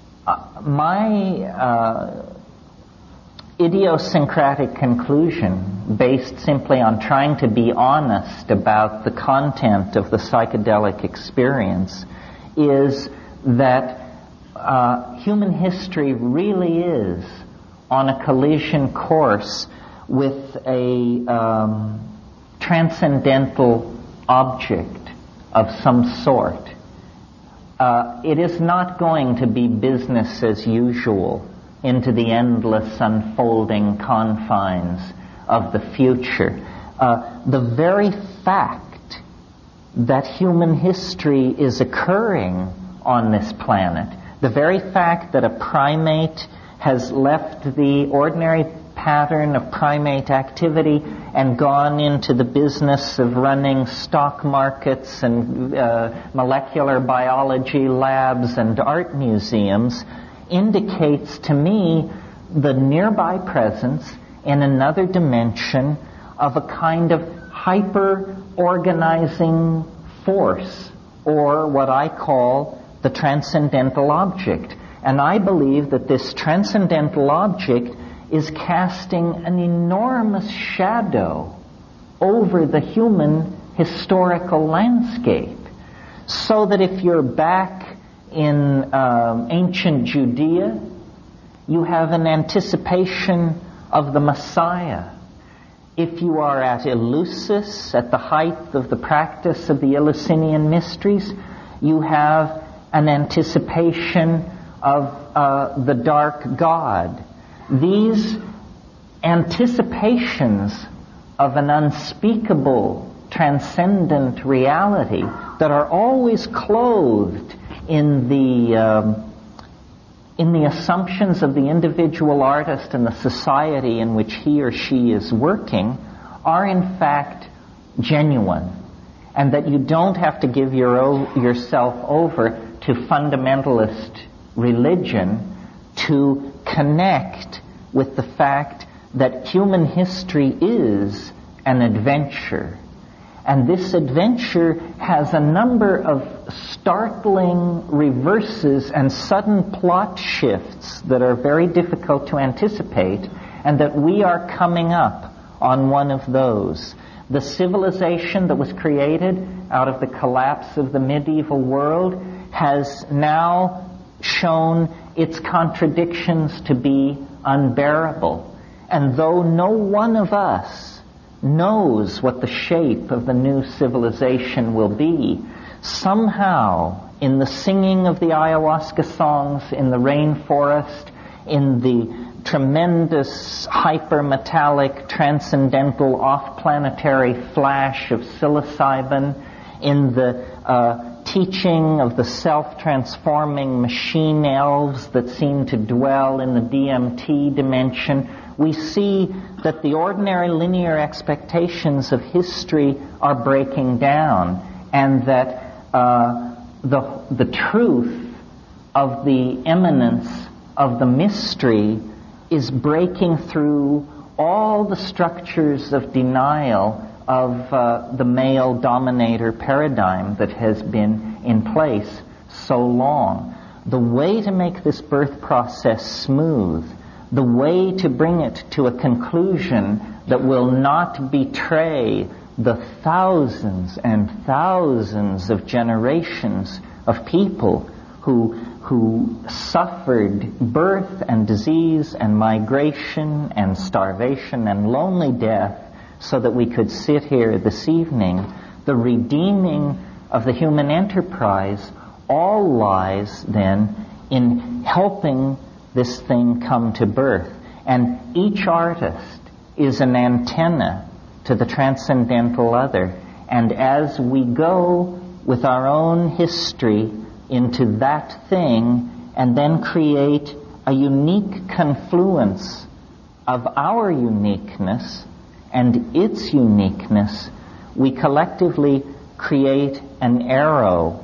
my idiosyncratic conclusion, based simply on trying to be honest about the content of the psychedelic experience, is that human history really is on a collision course with a transcendental object of some sort. It is not going to be business as usual into the endless unfolding confines of the future. The very fact that human history is occurring on this planet, the very fact that a primate has left the ordinary pattern of primate activity and gone into the business of running stock markets and molecular biology labs and art museums indicates to me the nearby presence in another dimension of a kind of hyper-organizing force, or what I call the transcendental object. And I believe that this transcendental object is casting an enormous shadow over the human historical landscape. So that if you're back in ancient Judea, you have an anticipation of the Messiah. If you are at Eleusis, at the height of the practice of the Eleusinian mysteries, you have an anticipation of the dark God. These anticipations of an unspeakable transcendent reality that are always clothed in the assumptions of the individual artist and the society in which he or she is working are in fact genuine, and that you don't have to give yourself over to fundamentalist religion to connect with the fact that human history is an adventure. And this adventure has a number of startling reverses and sudden plot shifts that are very difficult to anticipate, and that we are coming up on one of those. The civilization that was created out of the collapse of the medieval world has now shown its contradictions to be unbearable. And though no one of us knows what the shape of the new civilization will be, somehow in the singing of the ayahuasca songs in the rainforest, in the tremendous hypermetallic transcendental off-planetary flash of psilocybin, in the teaching of the self-transforming machine elves that seem to dwell in the DMT dimension, we see that the ordinary linear expectations of history are breaking down, and that the truth of the immanence of the mystery is breaking through all the structures of denial of the male dominator paradigm that has been in place so long. The way to make this birth process smooth, the way to bring it to a conclusion that will not betray the thousands and thousands of generations of people who suffered birth and disease and migration and starvation and lonely death so that we could sit here this evening, the redeeming of the human enterprise all lies then in helping this thing come to birth. And each artist is an antenna to the transcendental other. And as we go with our own history into that thing and then create a unique confluence of our uniqueness and its uniqueness, we collectively create an arrow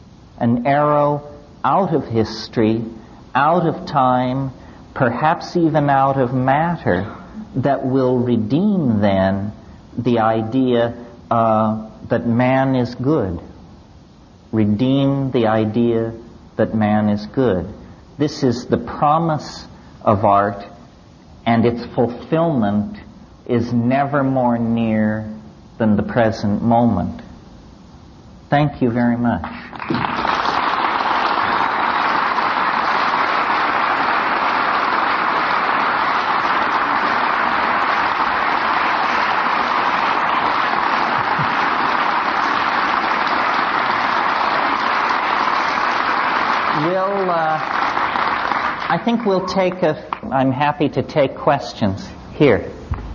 out of history, out of time, perhaps even out of matter, that will redeem then the idea that man is good. Redeem the idea that man is good. This is the promise of art, and its fulfillment is never more near than the present moment. Thank you very much. I think I'm happy to take questions. Here.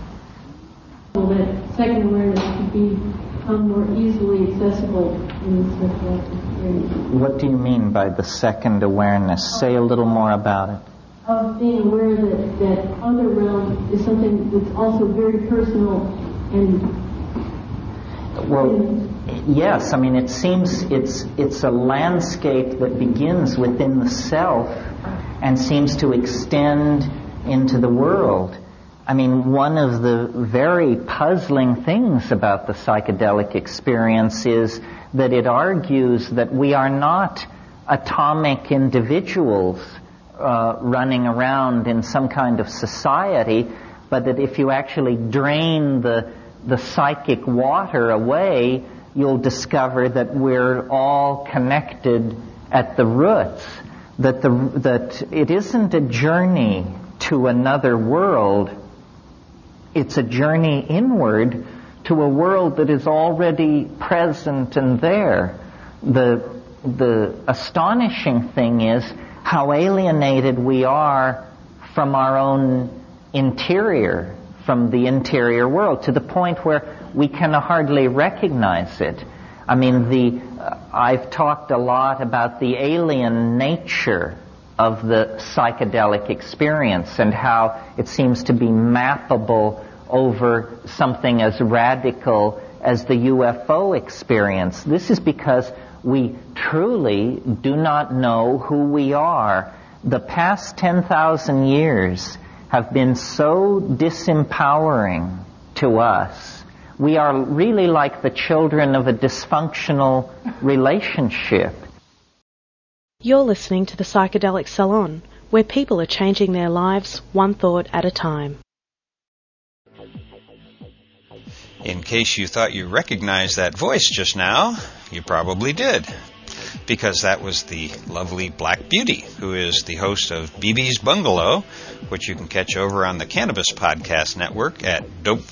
That second awareness could become more easily accessible in this reflective experience. What do you mean by the second awareness? Say a little more about it. Of being aware that other realm is something that's also very personal and... Well, yes. I mean, it seems it's a landscape that begins within the self and seems to extend into the world. I mean, one of the very puzzling things about the psychedelic experience is that it argues that we are not atomic individuals running around in some kind of society, but that if you actually drain the psychic water away, you'll discover that we're all connected at the roots, that it isn't a journey to another world, it's a journey inward to a world that is already present and there. The astonishing thing is how alienated we are from our own interior, from the interior world to the point where we can hardly recognize it. I mean, I've talked a lot about the alien nature of the psychedelic experience and how it seems to be mappable over something as radical as the UFO experience. This is because we truly do not know who we are. The past 10,000 years have been so disempowering to us. We are really like the children of a dysfunctional relationship. You're listening to the Psychedelic Salon, where people are changing their lives one thought at a time. In case you thought you recognized that voice just now, you probably did, because that was the lovely Black Beauty, who is the host of BB's Bungalow, which you can catch over on the Cannabis Podcast Network at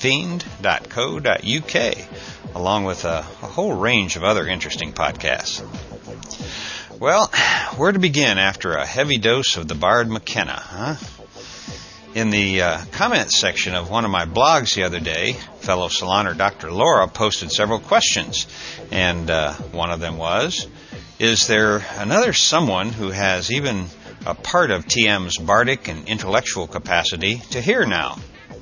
dopefiend.co.uk, along with a whole range of other interesting podcasts. Well, where to begin after a heavy dose of the Bard McKenna, huh? In the comments section of one of my blogs the other day, fellow saloner Dr. Laura posted several questions, and one of them was, is there another someone who has even a part of TM's bardic and intellectual capacity to hear now?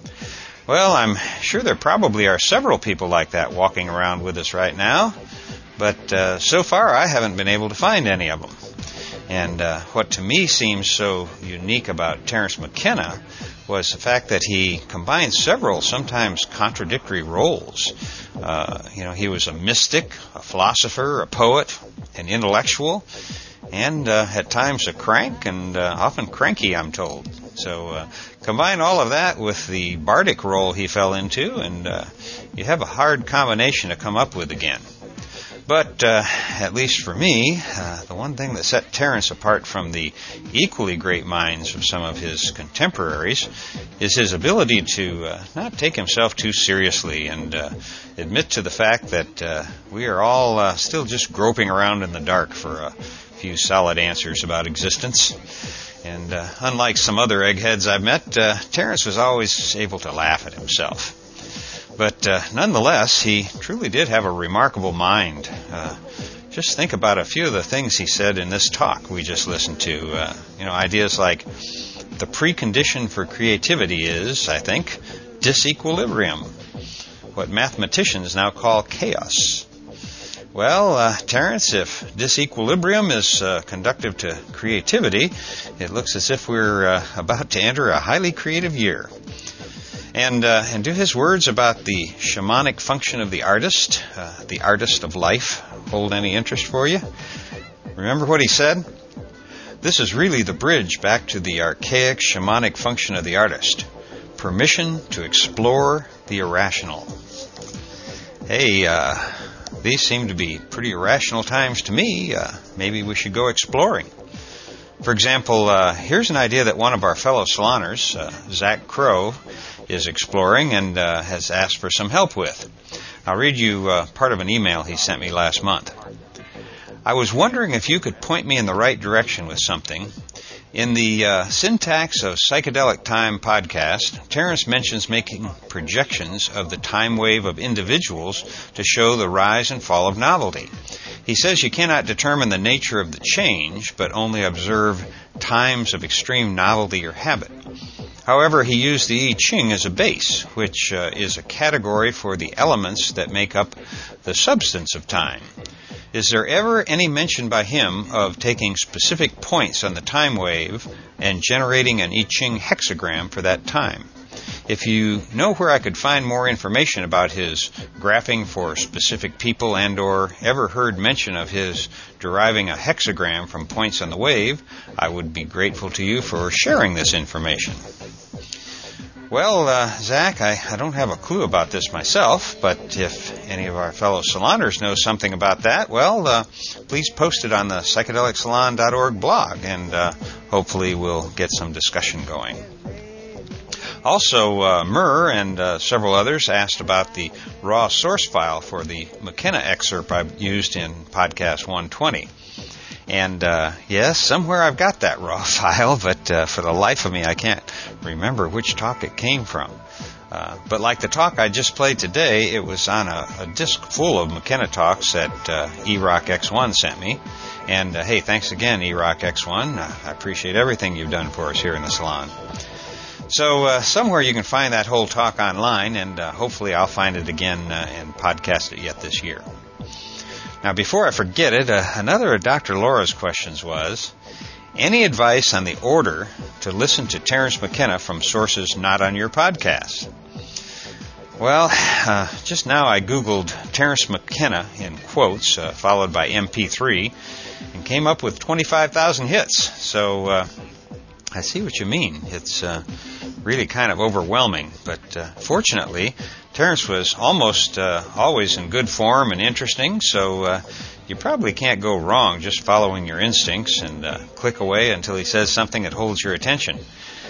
Well, I'm sure there probably are several people like that walking around with us right now, but so far I haven't been able to find any of them. And what to me seems so unique about Terence McKenna was the fact that he combined several, sometimes contradictory roles. He was a mystic, a philosopher, a poet, an intellectual, and at times a crank, and often cranky, I'm told. So combine all of that with the bardic role he fell into, and you have a hard combination to come up with again. But, at least for me, the one thing that set Terence apart from the equally great minds of some of his contemporaries is his ability to not take himself too seriously and admit to the fact that we are all still just groping around in the dark for a few solid answers about existence. And unlike some other eggheads I've met, Terence was always able to laugh at himself. But nonetheless, he truly did have a remarkable mind. Just think about a few of the things he said in this talk we just listened to. Ideas like the precondition for creativity is, I think, disequilibrium, what mathematicians now call chaos. Well, Terence, if disequilibrium is conducive to creativity, it looks as if we're about to enter a highly creative year. And do his words about the shamanic function of the artist of life, hold any interest for you? Remember what he said? This is really the bridge back to the archaic shamanic function of the artist. Permission to explore the irrational. Hey, these seem to be pretty irrational times to me. Maybe we should go exploring. For example, here's an idea that one of our fellow saloners, Zach Crow, is exploring and has asked for some help with. I'll read you part of an email he sent me last month. I was wondering if you could point me in the right direction with something. In the Syntax of Psychedelic Time podcast, Terence mentions making projections of the time wave of individuals to show the rise and fall of novelty. He says you cannot determine the nature of the change, but only observe times of extreme novelty or habit. However, he used the I Ching as a base, which is a category for the elements that make up the substance of time. Is there ever any mention by him of taking specific points on the time wave and generating an I Ching hexagram for that time? If you know where I could find more information about his graphing for specific people and or ever heard mention of his deriving a hexagram from points on the wave, I would be grateful to you for sharing this information. Well, Zach, I don't have a clue about this myself, but if any of our fellow saloners know something about that, well, please post it on the psychedelicsalon.org blog, and hopefully we'll get some discussion going. Also, Murr and several others asked about the raw source file for the McKenna excerpt I used in podcast 120. And yes, somewhere I've got that raw file, but for the life of me, I can't remember which talk it came from. But like the talk I just played today, it was on a disc full of McKenna talks that eRock X1 sent me. And hey, thanks again, eRock X1. I appreciate everything you've done for us here in the salon. So somewhere you can find that whole talk online, and hopefully I'll find it again and podcast it yet this year. Now, before I forget it, another of Dr. Laura's questions was, any advice on the order to listen to Terence McKenna from sources not on your podcast? Well, just now I Googled Terence McKenna in quotes, followed by MP3, and came up with 25,000 hits. So I see what you mean. It's really kind of overwhelming. But fortunately, Terence was almost always in good form and interesting, so you probably can't go wrong just following your instincts and click away until he says something that holds your attention.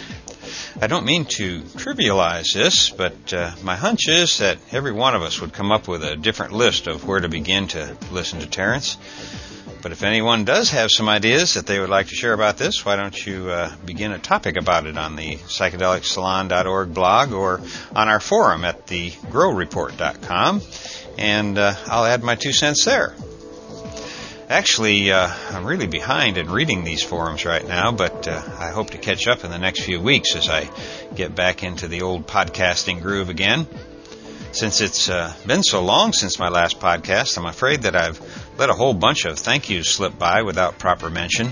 I don't mean to trivialize this, but my hunch is that every one of us would come up with a different list of where to begin to listen to Terence. But if anyone does have some ideas that they would like to share about this, why don't you begin a topic about it on the psychedelicsalon.org blog or on our forum at thegrowreport.com, and I'll add my 2 cents there. Actually, I'm really behind in reading these forums right now, but I hope to catch up in the next few weeks as I get back into the old podcasting groove again. Since it's been so long since my last podcast, I'm afraid that I've let a whole bunch of thank yous slip by without proper mention.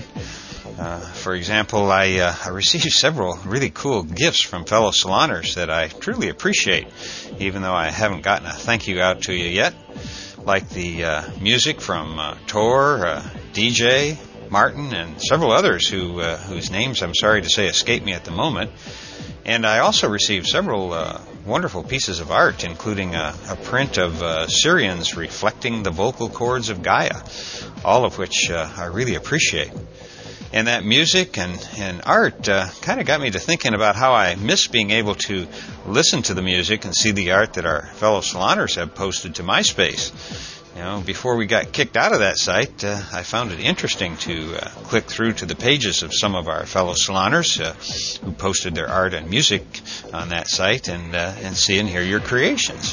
For example, I received several really cool gifts from fellow saloners that I truly appreciate, even though I haven't gotten a thank you out to you yet, like the music from Tor, DJ, Martin, and several others whose names I'm sorry to say escape me at the moment. And I also received several wonderful pieces of art, including a print of Syrians reflecting the vocal cords of Gaia, all of which I really appreciate. And that music and art kind of got me to thinking about how I miss being able to listen to the music and see the art that our fellow saloners have posted to MySpace. You know, before we got kicked out of that site, I found it interesting to click through to the pages of some of our fellow saloners who posted their art and music on that site and see and hear your creations.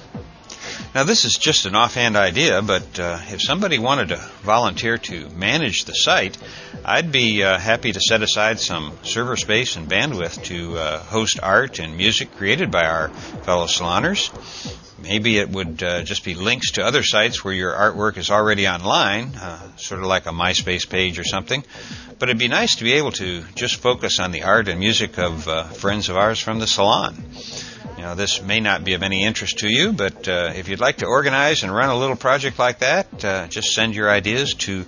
Now, this is just an offhand idea, but if somebody wanted to volunteer to manage the site, I'd be happy to set aside some server space and bandwidth to host art and music created by our fellow saloners. Maybe it would just be links to other sites where your artwork is already online, sort of like a MySpace page or something. But it'd be nice to be able to just focus on the art and music of friends of ours from the salon. You know, this may not be of any interest to you, but if you'd like to organize and run a little project like that, just send your ideas to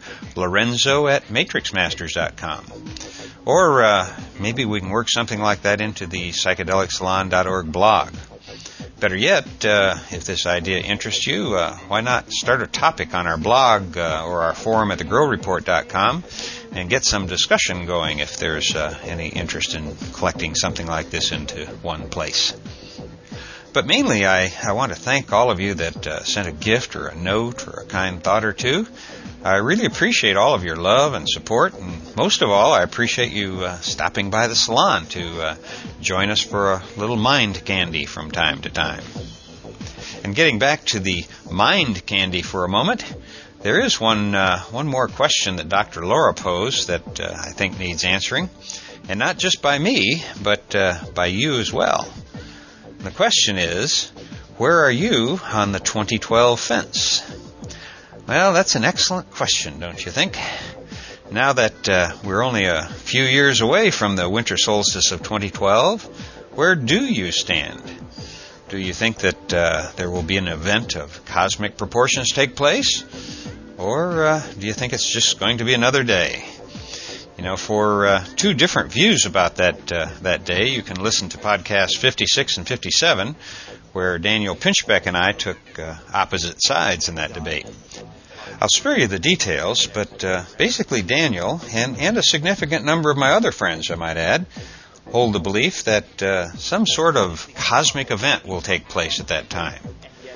lorenzo@matrixmasters.com. Or maybe we can work something like that into the psychedelicsalon.org blog. Better yet, if this idea interests you, why not start a topic on our blog or our forum at thegrowreport.com and get some discussion going if there's any interest in collecting something like this into one place. But mainly, I want to thank all of you that sent a gift or a note or a kind thought or two. I really appreciate all of your love and support, and most of all, I appreciate you stopping by the salon to join us for a little mind candy from time to time. And getting back to the mind candy for a moment, there is one more question that Dr. Laura posed that I think needs answering, and not just by me, but by you as well. The question is, where are you on the 2012 fence? Well, that's an excellent question, don't you think? Now that we're only a few years away from the winter solstice of 2012, where do you stand? Do you think that there will be an event of cosmic proportions take place? Or do you think it's just going to be another day? You know, for two different views about that day, you can listen to podcasts 56 and 57, where Daniel Pinchbeck and I took opposite sides in that debate. I'll spare you the details, but basically Daniel, and a significant number of my other friends, I might add, hold the belief that some sort of cosmic event will take place at that time.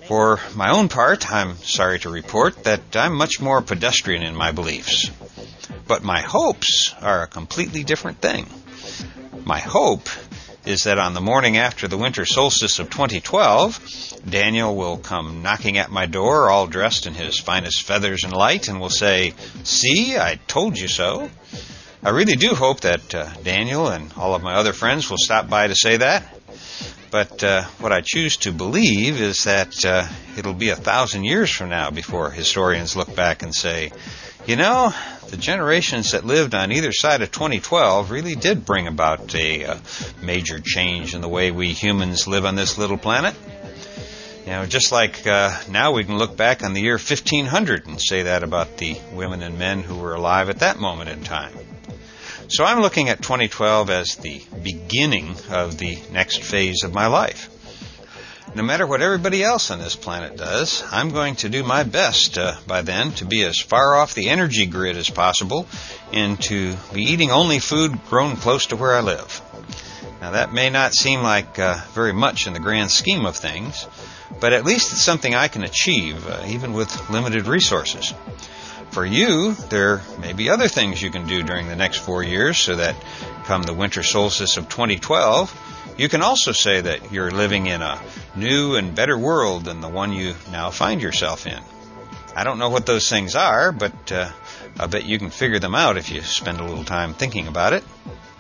For my own part, I'm sorry to report that I'm much more pedestrian in my beliefs. But my hopes are a completely different thing. My hope is that on the morning after the winter solstice of 2012, Daniel will come knocking at my door all dressed in his finest feathers and light and will say, "See, I told you so." I really do hope that Daniel and all of my other friends will stop by to say that. But what I choose to believe is that it'll be 1,000 years from now before historians look back and say, you know, the generations that lived on either side of 2012 really did bring about a major change in the way we humans live on this little planet. You know, just like now we can look back on the year 1500 and say that about the women and men who were alive at that moment in time. So I'm looking at 2012 as the beginning of the next phase of my life. No matter what everybody else on this planet does, I'm going to do my best by then to be as far off the energy grid as possible and to be eating only food grown close to where I live. Now, that may not seem like very much in the grand scheme of things, but at least it's something I can achieve, even with limited resources. For you, there may be other things you can do during the next 4 years so that come the winter solstice of 2012, you can also say that you're living in a new and better world than the one you now find yourself in. I don't know what those things are, but I bet you can figure them out if you spend a little time thinking about it.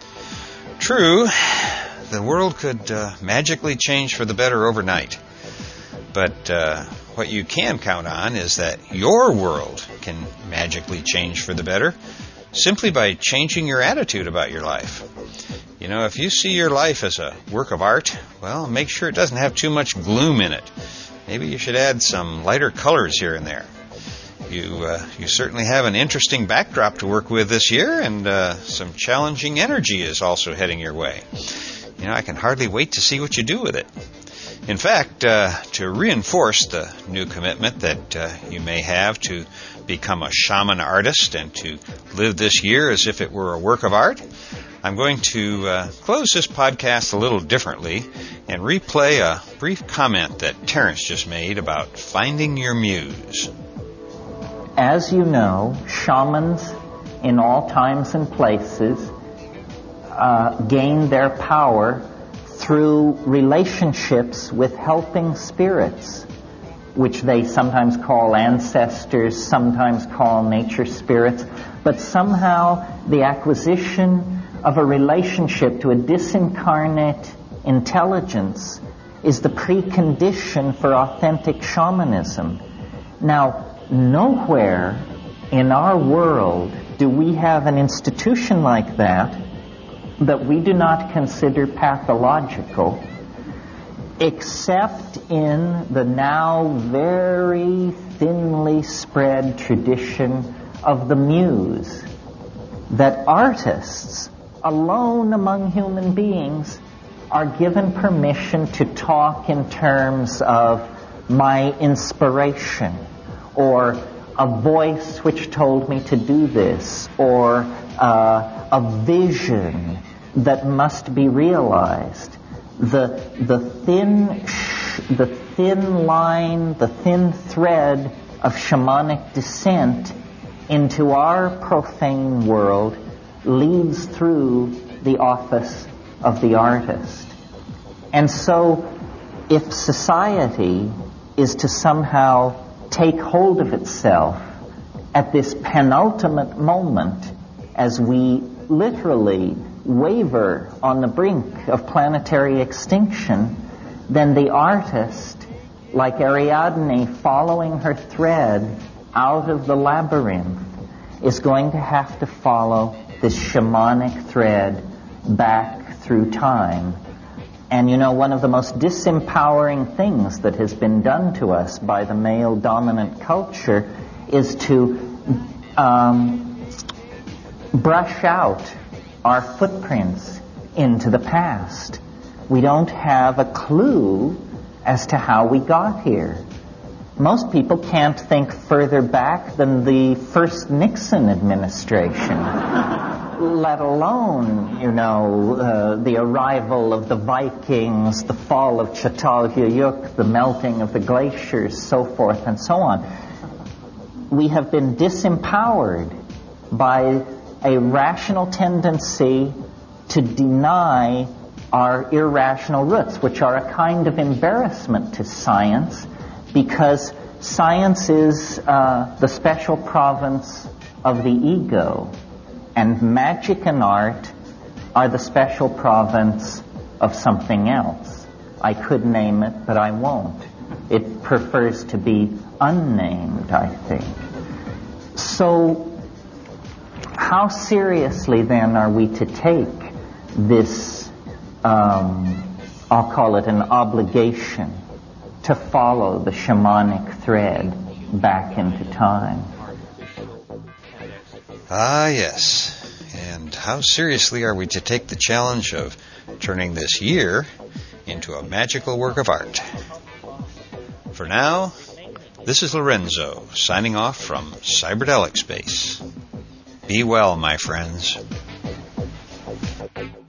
True, the world could magically change for the better overnight. But what you can count on is that your world can magically change for the better simply by changing your attitude about your life. You know, if you see your life as a work of art, well, make sure it doesn't have too much gloom in it. Maybe you should add some lighter colors here and there. You certainly have an interesting backdrop to work with this year, and some challenging energy is also heading your way. You know, I can hardly wait to see what you do with it. In fact, to reinforce the new commitment that you may have to become a shaman artist and to live this year as if it were a work of art, I'm going to close this podcast a little differently and replay a brief comment that Terence just made about finding your muse. As you know, shamans in all times and places gain their power through relationships with helping spirits, which they sometimes call ancestors, sometimes call nature spirits, but somehow the acquisition of a relationship to a disincarnate intelligence is the precondition for authentic shamanism. Now, nowhere in our world do we have an institution like that we do not consider pathological, except in the now very thinly spread tradition of the muse, that artists alone among human beings are given permission to talk in terms of my inspiration, or a voice which told me to do this, or a vision that must be realized. The thin line, the thin thread of shamanic descent into our profane world leads through the office of the artist. And so, if society is to somehow take hold of itself at this penultimate moment, as we literally waver on the brink of planetary extinction, then the artist, like Ariadne following her thread out of the labyrinth, is going to have to follow this shamanic thread back through time. And you know, one of the most disempowering things that has been done to us by the male-dominant culture is to brush out our footprints into the past. We don't have a clue as to how we got here. Most people can't think further back than the first Nixon administration. let alone, the arrival of the Vikings, the fall of Çatalhöyük, the melting of the glaciers, so forth and so on. We have been disempowered by a rational tendency to deny our irrational roots, which are a kind of embarrassment to science, because science is the special province of the ego, and magic and art are the special province of something else. I could name it, but I won't. It prefers to be unnamed, I think. So, how seriously then are we to take this, I'll call it an obligation, to follow the shamanic thread back into time? Ah, yes. And how seriously are we to take the challenge of turning this year into a magical work of art? For now, this is Lorenzo, signing off from Cyberdelic Space. Be well, my friends.